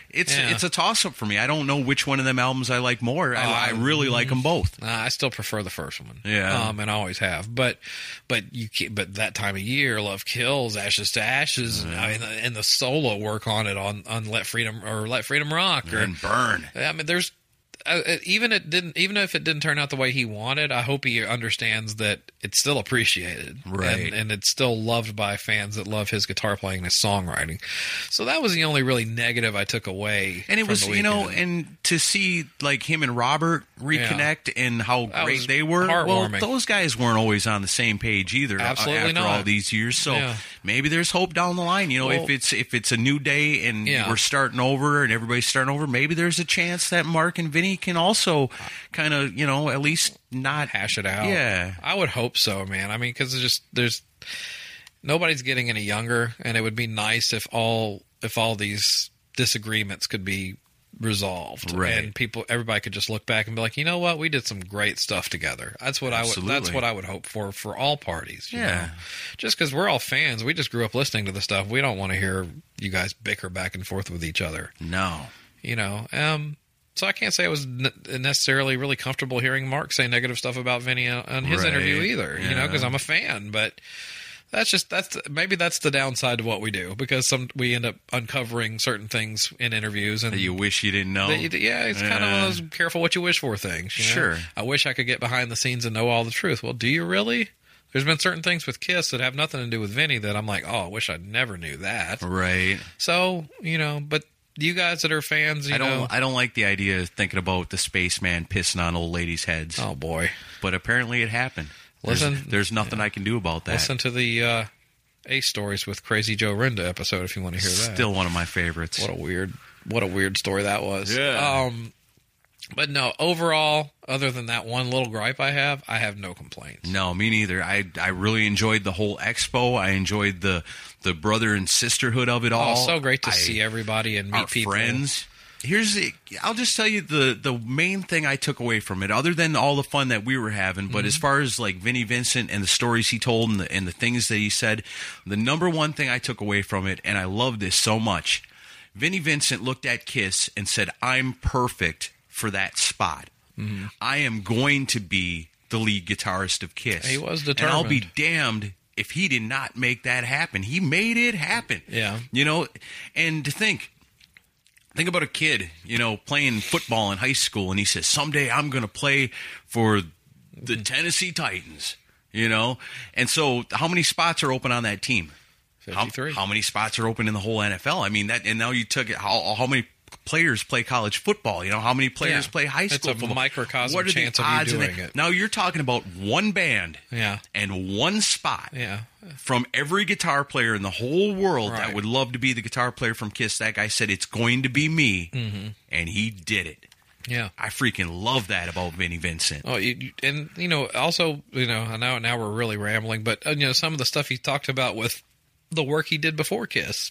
It's Yeah. it's a toss-up for me. I don't know which one of them albums I like more. I, Oh, I I- really like them both. Uh, I still prefer the first one. Yeah. um, and I always have. But but you can't, but that time of year, Love Kills, Ashes to Ashes, and, I mean, and the solo work on it on, on Let Freedom or Let Freedom Rock or And Burn. I mean, there's uh, even it didn't even if it didn't turn out the way he wanted. I hope he understands that it's still appreciated, Right. And, and it's still loved by fans that love his guitar playing and his songwriting. So that was the only really negative I took away. And it from was, the you know, weekend. and to see like him and Robert reconnect and how That great was they were. Well, heartwarming. those guys weren't always on the same page either. uh, Absolutely after not. all these years, so Yeah. maybe there's hope down the line. You know, Well- if it's if it's a new day and Yeah. we're starting over and everybody's starting over, maybe there's a chance that Mark and Vinny can also kind of, you know, at least not hash it out. Yeah. I would hope so, man. I mean, because just there's nobody's getting any younger, and it would be nice if all if all these disagreements could be resolved, Right. and people, everybody could just look back and be like, you know what, we did some great stuff together. That's what I would. That's Absolutely. what I would hope for for all parties. you Yeah. know? Just because we're all fans, we just grew up listening to the stuff. We don't want to hear you guys bicker back and forth with each other. No. You know, um, so I can't say I was ne- necessarily really comfortable hearing Mark say negative stuff about Vinny on on his Right. interview either. You know, Yeah. because I'm a fan, but that's just that's maybe that's the downside to what we do, because some we end up uncovering certain things in interviews and That you wish you didn't know. that you- yeah, it's kind of one of those careful what you wish for things. you know? Sure. I wish I could get behind the scenes and know all the truth. Well, do you really? There's been certain things with Kiss that have nothing to do with Vinny that I'm like, oh, I wish I never knew that. Right. So, you know, but you guys that are fans, you I don't. know. I don't like the idea of thinking about the spaceman pissing on old ladies' heads. Oh, boy. But apparently it happened. There's, Listen- there's nothing I can do about that. Listen to the uh, Ace Stories with Crazy Joe Renda episode if you want to hear that. Still one of my favorites. What a weird, what a weird story that was. Yeah. Um, but no, overall, other than that one little gripe I have, I have no complaints. No, me neither. I I really enjoyed the whole expo. I enjoyed the the brother and sisterhood of it all. Oh, so great to I- see everybody and meet our people. friends. Here's the, I'll just tell you the the main thing I took away from it, other than all the fun that we were having. But Mm-hmm. as far as like Vinnie Vincent and the stories he told and the, and the things that he said, the number one thing I took away from it, and I love this so much, Vinnie Vincent looked at Kiss and said, "I'm perfect for that spot. Mm-hmm. I am going to be the lead guitarist of Kiss." He was And I'll be determined. damned if he did not make that happen. He made it happen. Yeah. You know, and to think, think about a kid, you know, playing football in high school, and he says, someday I'm going to play for the Tennessee Titans, you know? And so how many spots are open on that team? How, fifty-three. how many spots are open in the whole N F L? I mean, that, and now you took it, how, how many players play college football? You know, how many players Yeah. play high It's school a football? microcosm What are chance the of you odds in doing that? it. Now you're talking about one band Yeah. and one spot Yeah. from every guitar player in the whole world that Right. would love to be the guitar player from Kiss. That guy said, it's going to be me, Mm-hmm. and he did it. Yeah. I freaking love that about Vinnie Vincent. Oh, you, you- and you know, also, you know, I know now we're really rambling, but uh, you know, some of the stuff he talked about with the work he did before Kiss.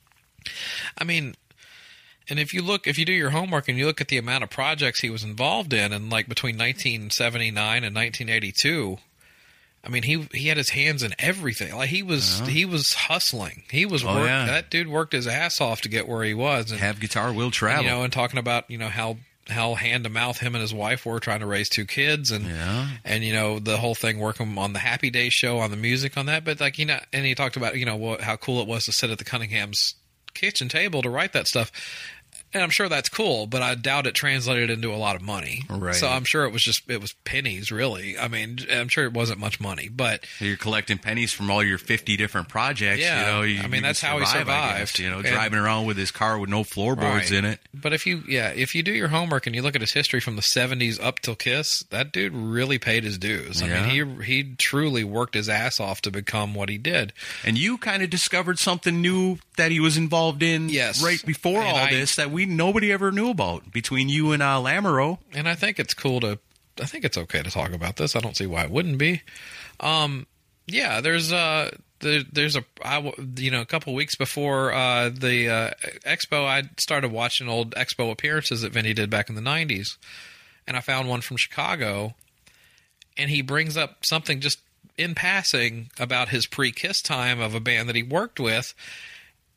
I mean, and if you look, if you do your homework and you look at the amount of projects he was involved in, and like between nineteen seventy-nine and nineteen eighty-two, I mean, he he had his hands in everything. Like he was he was hustling. He was Oh, work, yeah. that dude worked his ass off to get where he was. And, Have guitar will travel. you know, and talking about, you know, how how hand to mouth him and his wife were trying to raise two kids, and Yeah. and you know, the whole thing working on the Happy Days show, on the music on that. But like, you know, and he talked about, you know, what, how cool it was to sit at the Cunningham's kitchen table to write that stuff. And I'm sure that's cool, but I doubt it translated into a lot of money. Right. So I'm sure it was just, it was pennies, really. I mean, I'm sure it wasn't much money, but So you're collecting pennies from all your fifty different projects. Yeah. You know, you, I mean, you can that's how he survive, I guess, survived. you know, And- driving around with his car with no floorboards Right. in it. But if you, yeah, if you do your homework and you look at his history from the seventies up till Kiss, that dude really paid his dues. I Yeah. mean, he he truly worked his ass off to become what he did. And you kind of discovered something new that he was involved in Yes. right before And all I- this that we nobody ever knew about between you and uh, Lamoureux. And I think it's cool to, I think it's okay to talk about this. I don't see why it wouldn't be. Um, yeah, there's uh there, there's a I w- you know a couple weeks before uh, the uh, expo, I started watching old expo appearances that Vinny did back in the nineties, and I found one from Chicago, and he brings up something just in passing about his pre-Kiss time of a band that he worked with, and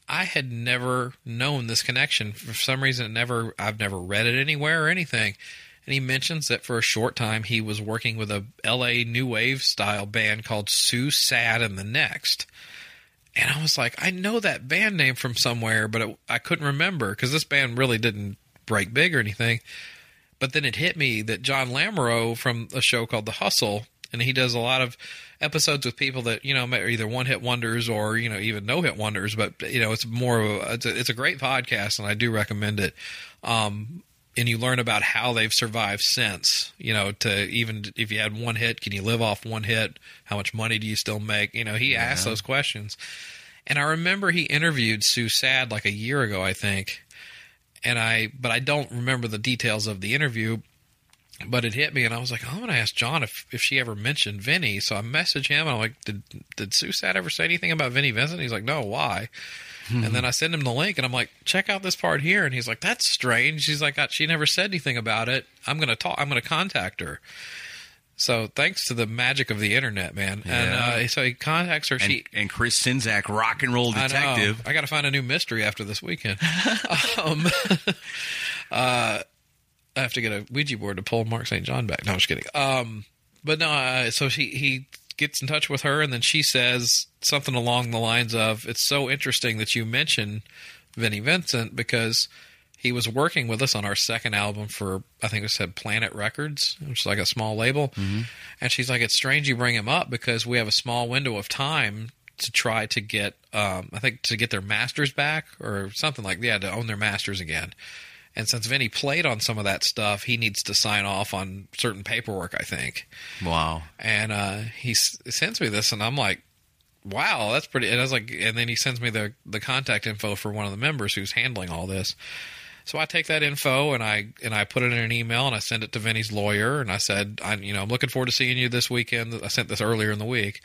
I had never known this connection. For some reason, it never I've never read it anywhere or anything. And he mentions that for a short time he was working with a L A new wave style band called Sue Sad and the Next. And I was like, I know that band name from somewhere, but it, I couldn't remember because this band really didn't break big or anything. But then it hit me that John Lamoureux from a show called The Hustle, and he does a lot of episodes with people that, you know, are either one-hit wonders or, you know, even no-hit wonders. But, you know, it's more of a, it's a, it's a great podcast, and I do recommend it. Um, and you learn about how they've survived since, you know, to even if you had one hit, can you live off one hit? How much money do you still make? You know, he yeah. asked those questions. And I remember he interviewed Sue Sad like a year ago, I think. And I, but I don't remember the details of the interview, but it hit me and I was like, oh, I'm going to ask John if, if she ever mentioned Vinny. So I messaged him and I'm like, did, did Sue Sad ever say anything about Vinnie Vincent? He's like, no, why? Hmm. And then I send him the link and I'm like, check out this part here. And he's like, that's strange. He's like, she never said anything about it. I'm going to talk, I'm going to contact her. So thanks to the magic of the internet, man. Yeah. And uh, so he contacts her. And, she and Chris Czynszak, rock and roll detective. I, I got to find a new mystery after this weekend. um, uh, I have to get a Ouija board to pull Mark Saint John back. No, I'm just kidding. Um, but no, uh, so she, he gets in touch with her, and then she says something along the lines of, it's so interesting that you mention Vinnie Vincent because he was working with us on our second album for, I think it said Planet Records, which is like a small label. Mm-hmm. And she's like, it's strange you bring him up because we have a small window of time to try to get, um, I think, to get their masters back or something like that, yeah, to own their masters again. And since Vinny played on some of that stuff, he needs to sign off on certain paperwork, I think. Wow. And uh, he s- sends me this, and I'm like, wow, that's pretty. And I was like, and then he sends me the the contact info for one of the members who's handling all this. So I take that info and I and I put it in an email and I send it to Vinny's lawyer and I said, I, you know, I'm looking forward to seeing you this weekend. I sent this earlier in the week,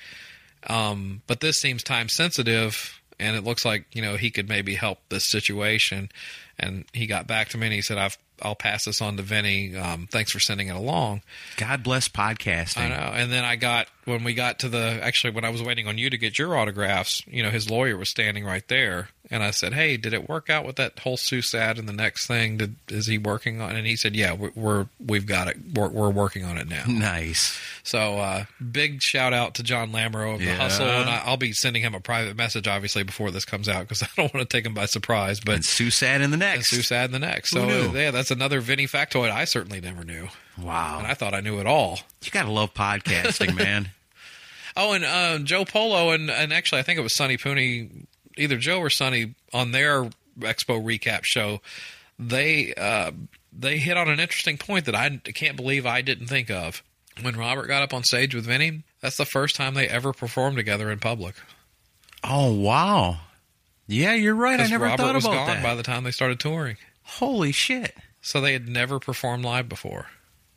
um, but this seems time sensitive, and it looks like, you know, he could maybe help this situation. And he got back to me and he said, I've, I'll pass this on to Vinny. Um, thanks for sending it along. God bless podcasting. I know. And then I got, when we got to the, actually when I was waiting on you to get your autographs, you know, his lawyer was standing right there. And I said, hey, did it work out with that whole Sue Sad and the next thing? Did, is he working on it? And he said, yeah, we're, we're we've got it. We're, we're working on it now. Nice. So uh, big shout out to John Lamoureux of The yeah. Hustle. And I, I'll be sending him a private message, obviously, before this comes out because I don't want to take him by surprise. But and Sue Sad in the next. And Sue Sad in the next. So uh, yeah, that's another Vinny factoid I certainly never knew. Wow. And I thought I knew it all. You got to love podcasting, man. Oh, and uh, Joe Polo and, and actually I think it was Sonny Pooney, either Joe or Sonny, on their Expo recap show, they uh, they hit on an interesting point that I can't believe I didn't think of. When Robert got up on stage with Vinny, that's the first time they ever performed together in public. Oh, wow. Yeah, you're right. I never Robert thought was about gone that. by the time they started touring. Holy shit. So they had never performed live before.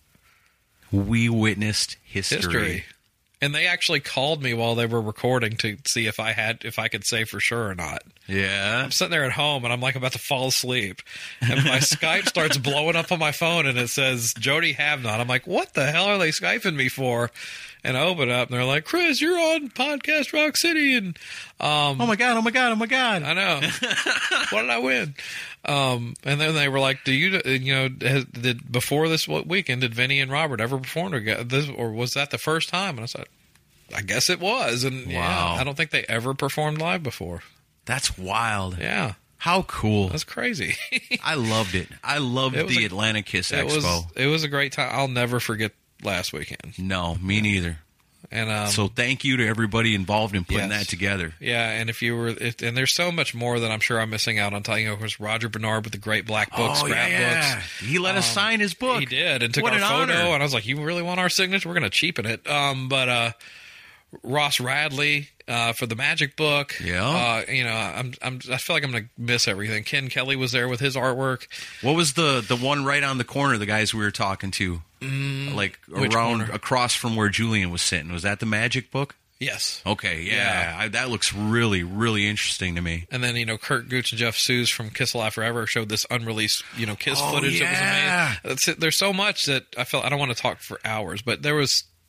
We witnessed history. History. And they actually called me while they were recording to see if I had, if I could say for sure or not. Yeah. I'm sitting there at home and I'm like about to fall asleep. And my Skype starts blowing up on my phone and it says Jody Havnot. I'm like, what the hell are they Skyping me for? And I open it up and they're like, Chris, you're on Podcast Rock City. And um, oh my God, oh my God, oh my God. I know. What did I win? Um, and then they were like, do you, you know, has, did before this weekend, did Vinny and Robert ever perform together? This, or was that the first time? And I said, I guess it was. And wow. yeah, I don't think they ever performed live before. That's wild. Yeah. How cool. That's crazy. I loved it. I loved it the a, Atlanta Kiss it Expo. Was, it was a great time. I'll never forget last weekend. No, me neither. And um, so thank you to everybody involved in putting yes. that together. Yeah, and if you were, if, and there's so much more that I'm sure I'm missing out on telling you. Of course, Roger Bernard with the great black book, oh, scrapbooks. Yeah. He let um, us sign his book. He did, and took what our an photo. honor. And I was like, "You really want our signature? We're going to cheapen it." Um, but uh, Ross Radley uh, for the Magic Book. Yeah, uh, you know, I'm, I'm, I feel like I'm going to miss everything. Ken Kelly was there with his artwork. What was the the one right on the corner? The guys we were talking to. Mm, like around across from where Julian was sitting. Was that the Magic Book? Yes. Okay, yeah. yeah. I, that looks really, really interesting to me. And then, you know, Kurt Gooch and Jeff Sues from Kiss Alive Forever showed this unreleased, you know, Kiss oh, footage yeah. that was amazing. That's it. There's so much that I felt I don't want to talk for hours, but there was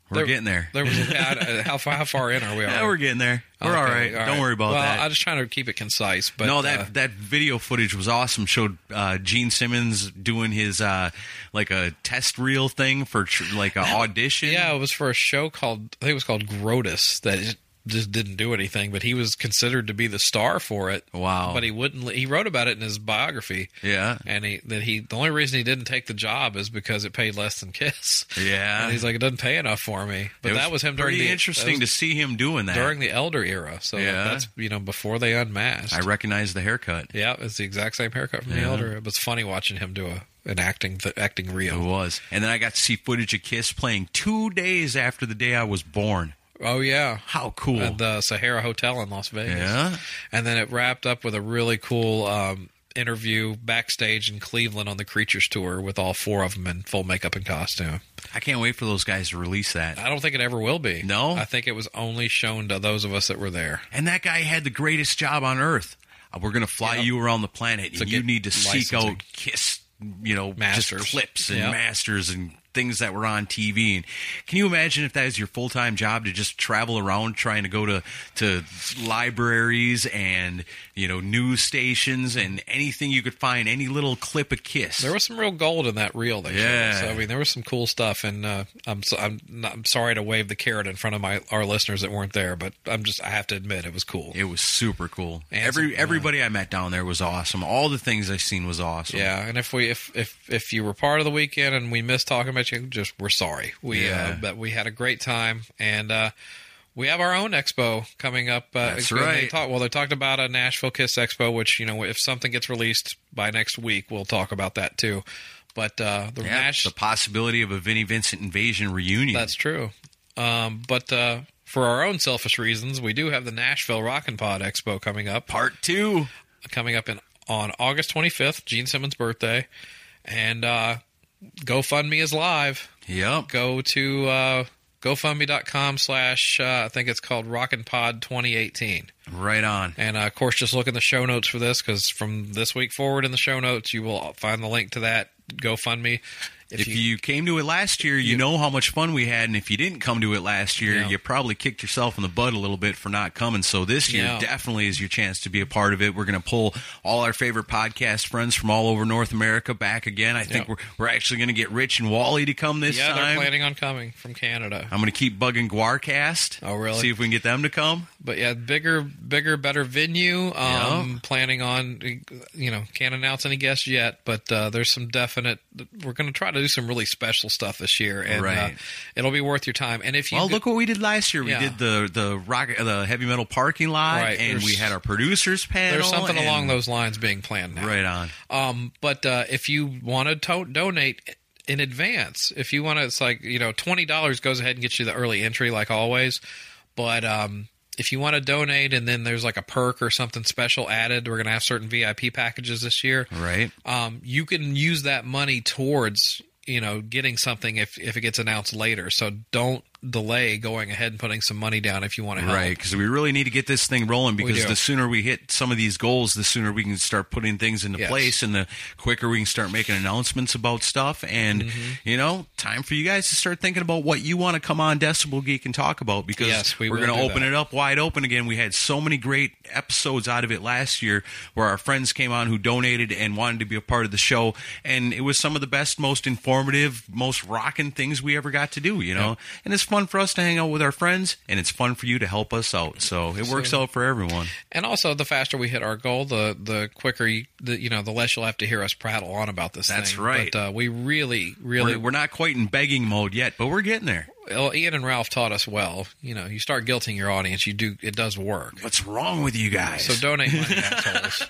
We're There- getting there. There was a, uh, how far how far in are we? Yeah, Are we're getting there. We're all right. Don't worry about well, that. I'm just trying to keep it concise. But no, that uh, that video footage was awesome. Showed uh, Gene Simmons doing his uh, like a test reel thing for tr- like an audition. yeah, it was for a show called I think it was called Grotus that just- just didn't do anything, but he was considered to be the star for it. Wow. But he wouldn't. He wrote about it in his biography. Yeah. and he that he the only reason he didn't take the job is because it paid less than Kiss. Yeah. and he's like, it doesn't pay enough for me. But It that was him during pretty the interesting that to was see him doing that. during the Elder era. So Yeah. that's you know before they unmasked. I recognize the haircut. Yeah, it's the exact same haircut from the Yeah. Elder. It was funny watching him do a an acting th- acting It reel. was. And then I got to see footage of Kiss playing two days after the day I was born. Oh yeah, How cool. at the Sahara Hotel in Las Vegas. Yeah. And then it wrapped up with a really cool um, interview backstage in Cleveland on the Creatures tour with all four of them in full makeup and costume. I can't wait for those guys to release that. I don't think it ever will be. No? I think it was only shown to those of us that were there. And that guy had the greatest job on earth. Uh, We're going to fly Yeah. you around the planet, To and you get need to seek licensing. out Kiss, you know, Masters. just clips and Yeah. masters and things that were on T V. And can you imagine if that was your full time job to just travel around trying to go to to libraries and you know news stations and anything you could find, any little clip of Kiss? There was some real gold in that reel. They Yeah. showed. So I mean, there was some cool stuff, and uh, I'm so, I'm not, I'm sorry to wave the carrot in front of my our listeners that weren't there, but I'm just I have to admit it was cool. It was super cool. And Every some- everybody I met down there was awesome. All the things I seen was awesome. Yeah, and if we if if if you were part of the weekend and we missed talking about you, just we're sorry. We Yeah. uh, but we had a great time, and uh, we have our own expo coming up. Uh, That's and They right. talk, well, they talked about a Nashville Kiss Expo, which you know if something gets released by next week, we'll talk about that too. But uh, the Yeah, Nash the possibility of a Vinnie Vincent Invasion reunion. that's true. Um, but uh, for our own selfish reasons, we do have the Nashville Rockin' Pod Expo coming up. part two. Coming up in on August twenty-fifth, Gene Simmons' birthday, and uh, GoFundMe is live. Yep. Go to uh, GoFundMe.com slash, uh, I think it's called Rockin' Pod twenty eighteen. Right on. And, uh, of course, just look in the show notes for this, because from this week forward in the show notes, you will find the link to that GoFundMe. If, you, came to it last year, you, you- know how much fun we had, and if you didn't come to it last year, Yeah. you probably kicked yourself in the butt a little bit for not coming. So this year Yeah. definitely is your chance to be a part of it. We're going to pull all our favorite podcast friends from all over North America back again. I think Yeah. we're we're actually going to get Rich and Wally to come this yeah, they're time. planning on coming from Canada. I'm going to keep bugging Guarcast. Oh, really? See if we can get them to come. But yeah, bigger, bigger, better venue. Um, Yeah. Planning on, you know, can't announce any guests yet, but uh, there's some definite. We're going to try to do some really special stuff this year, and uh, Right. it'll be worth your time. And if you Well, go- look what we did last year. We Yeah. did the the rock the heavy metal parking lot, Right, and there's- we had our producers panel. there's something and- along those lines being planned now. Right on. Um, but uh, if you want to to- donate in advance, if you want to, it's like you know, twenty dollars goes ahead and gets you the early entry, like always. But um, if you want to donate, and then there's like a perk or something special added, we're going to have certain V I P packages this year. Right. Um, you can use that money towards you know getting something if if it gets announced later. So don't delay going ahead and putting some money down if you want to help. Right, because we really need to get this thing rolling, because do. the sooner we hit some of these goals, the sooner we can start putting things into Yes. place, and the quicker we can start making announcements about stuff. And, Mm-hmm. you know, time for you guys to start thinking about what you want to come on Decibel Geek and talk about, because Yes, we we're will going to do open that. it up wide open again. We had so many great episodes out of it last year where our friends came on who donated and wanted to be a part of the show, and it was some of the best, most informative, most rocking things we ever got to do, you know? Yeah. And it's fun for us to hang out with our friends, and it's fun for you to help us out. So it works So- out for everyone. And also, the faster we hit our goal, the the quicker you, the, you know, the less you'll have to hear us prattle on about this. That's thing. right. But uh, we really, really, We're, we're not quite in begging mode yet, but we're getting there. well, Ian and Ralph taught us well. You know, you start guilting your audience, you do. It does work. What's wrong with you guys? So donate money, assholes.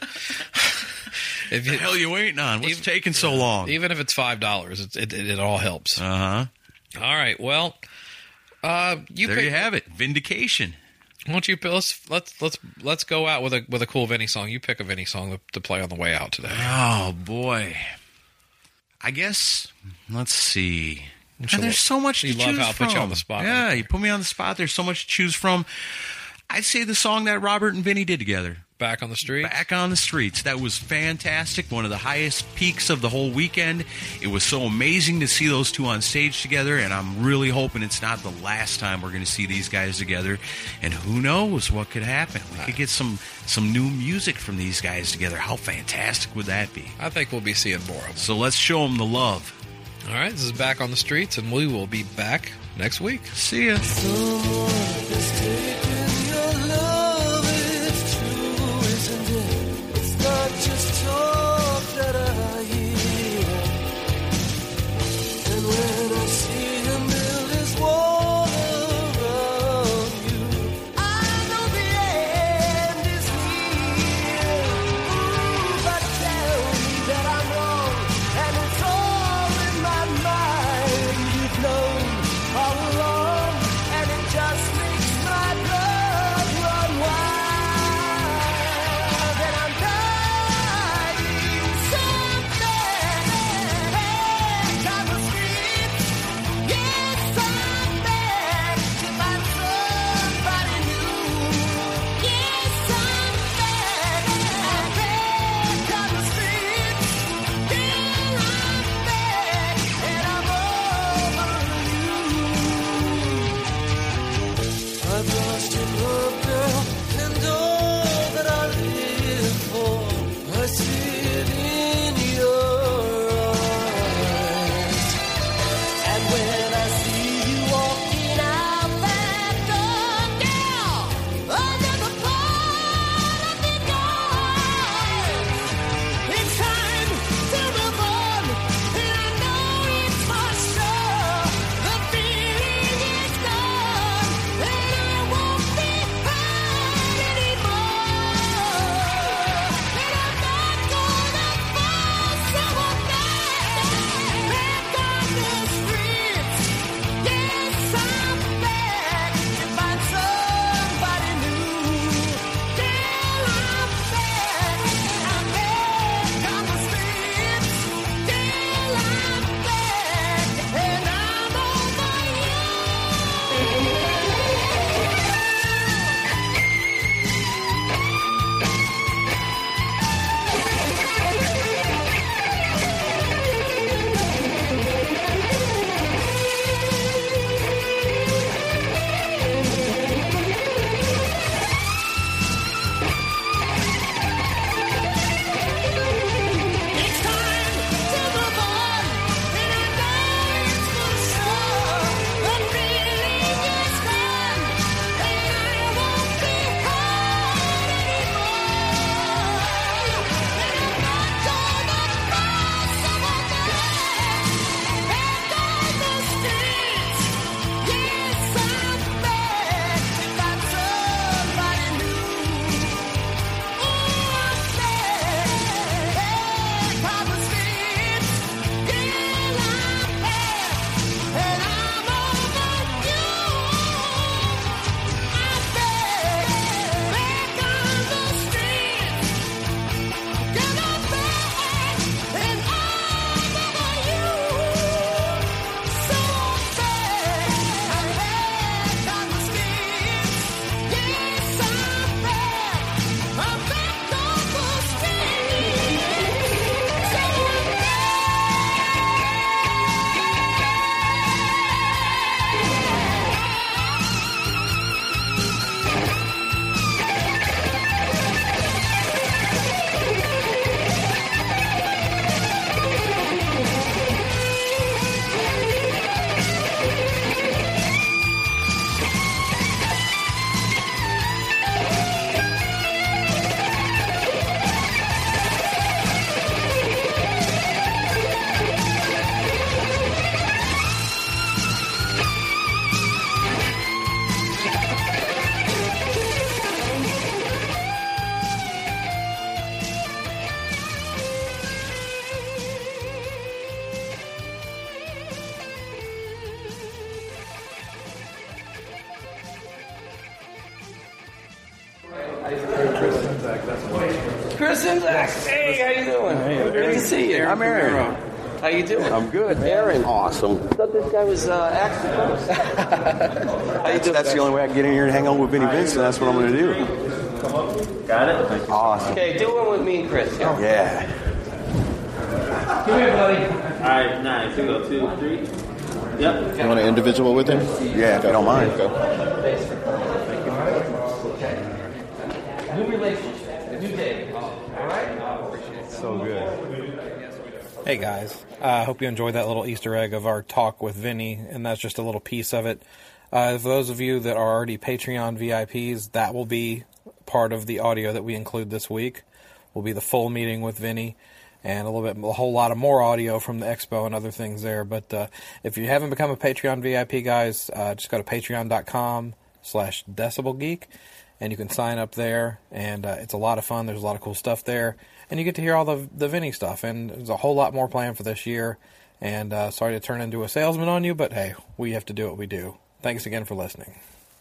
If What the you, hell you waiting on? What's Even- taking so long? even if it's five dollars, it, it it all helps. Uh huh. All right. Well, uh, you There pick, you have it. Vindication. Why don't you let's let's let's let's go out with a with a cool Vinny song. You pick a Vinny song to, to play on the way out today. Oh boy. I guess. Let's see. So And there's so much to you love choose how I from. put you on the spot. Yeah, you put me on the spot. There's so much to choose from. I'd say the song that Robert and Vinny did together. Back on the streets? Back on the streets. That was fantastic. One of the highest peaks of the whole weekend. It was so amazing to see those two on stage together, and I'm really hoping it's not the last time we're going to see these guys together. And who knows what could happen? We could get some, some new music from these guys together. How fantastic would that be? I think we'll be seeing more of them. So let's show them the love. All right, this is Back on the Streets, and we will be back next week. See ya. Someone has taken your love, it's true, isn't it? It's not just talk that I hear. And when I see him build his wall around you, I know the end is near. Ooh, but tell me that I'm wrong, and it's all in my mind. You've known all along, and it just makes my blood run wild. And I'm dying somewhere on the streets. Yes, I'm back to find somebody new. Yes, I'm back, I'm back on the streets. Yeah, I'm back, and I'm over you. I've lost your love, girl, and all that I live for. I see it in your eyes. And when I see you walking out that door, girl, under the fall of the eyes, it's time to move on, and I know it's for sure. The feeling is gone, and I won't be hurt anymore. And I'm not gonna fall, so I'm back, back on the streets. Yes, I'm back to find somebody new. Yeah, I'm back, I'm back on the streets. Yeah, I'm back, and I'm over you. It's time to move on, and I know it's for sure. The feeling is gone, and I won't be hurt anymore. And I'm not gonna fall, so I'm back, back on the streets. Yes, I'm back to find somebody new. Ooh, I'm back on the streets. Yeah, I'm back, and I'm over you. I'm back, back on the streets. Get up back, and I'm over you. So I'm back, I'm back on the streets. Yes, I'm back, I'm back on the streets. So I'm Chris Zach. Hey, how you doing? Good to see you. I'm Aaron. How you doing? I'm good. Aaron, awesome. I thought this guy was uh, actually close. How you doing? That's the only way I can get in here and hang out with Vinnie Vincent. That's what I'm going to do. Got it? Awesome. Okay, do one with me and Chris. Here. Yeah. Come here, buddy. All right, nice. Here we go. Two, three. Yep. You want an individual with him? Yeah, if you don't mind. New relationship. New day. All right? So good. Hey guys, I uh, hope you enjoyed that little Easter egg of our talk with Vinny, and that's just a little piece of it. Uh, for those of you that are already Patreon V I Ps, that will be part of the audio that we include this week. Will be the full meeting with Vinny, and a little bit, a whole lot of more audio from the expo and other things there. But uh, if you haven't become a Patreon V I P, guys, uh, just go to patreon.com slash decibelgeek, and you can sign up there, and uh, it's a lot of fun. There's a lot of cool stuff there, and you get to hear all the the Vinny stuff, and there's a whole lot more planned for this year. And uh, sorry to turn into a salesman on you, but hey, we have to do what we do. Thanks again for listening.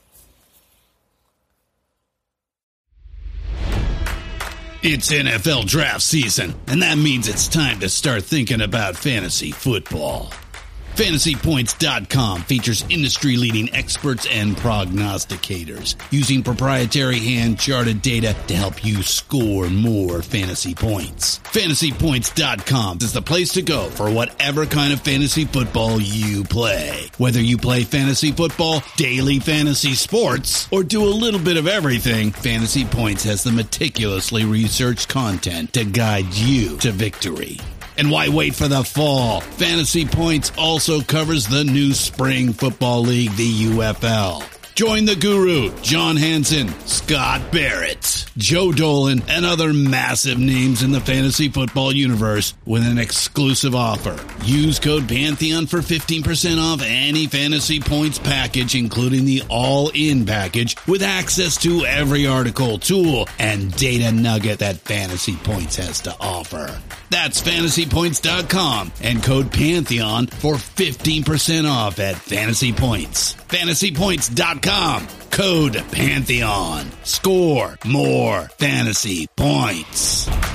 It's N F L draft season, and that means it's time to start thinking about fantasy football. Fantasy Points dot com features industry-leading experts and prognosticators using proprietary hand-charted data to help you score more fantasy points. Fantasy Points dot com is the place to go for whatever kind of fantasy football you play. Whether you play fantasy football, daily fantasy sports, or do a little bit of everything, Fantasy Points has the meticulously researched content to guide you to victory. And why wait for the fall? Fantasy Points also covers the new spring football league, the U F L. Join the guru, John Hansen, Scott Barrett, Joe Dolan, and other massive names in the fantasy football universe with an exclusive offer. Use code Pantheon for fifteen percent off any Fantasy Points package, including the all-in package, with access to every article, tool, and data nugget that Fantasy Points has to offer. That's Fantasy Points dot com and code Pantheon for fifteen percent off at Fantasy Points. Fantasy Points dot com, code Pantheon. Score more fantasy points.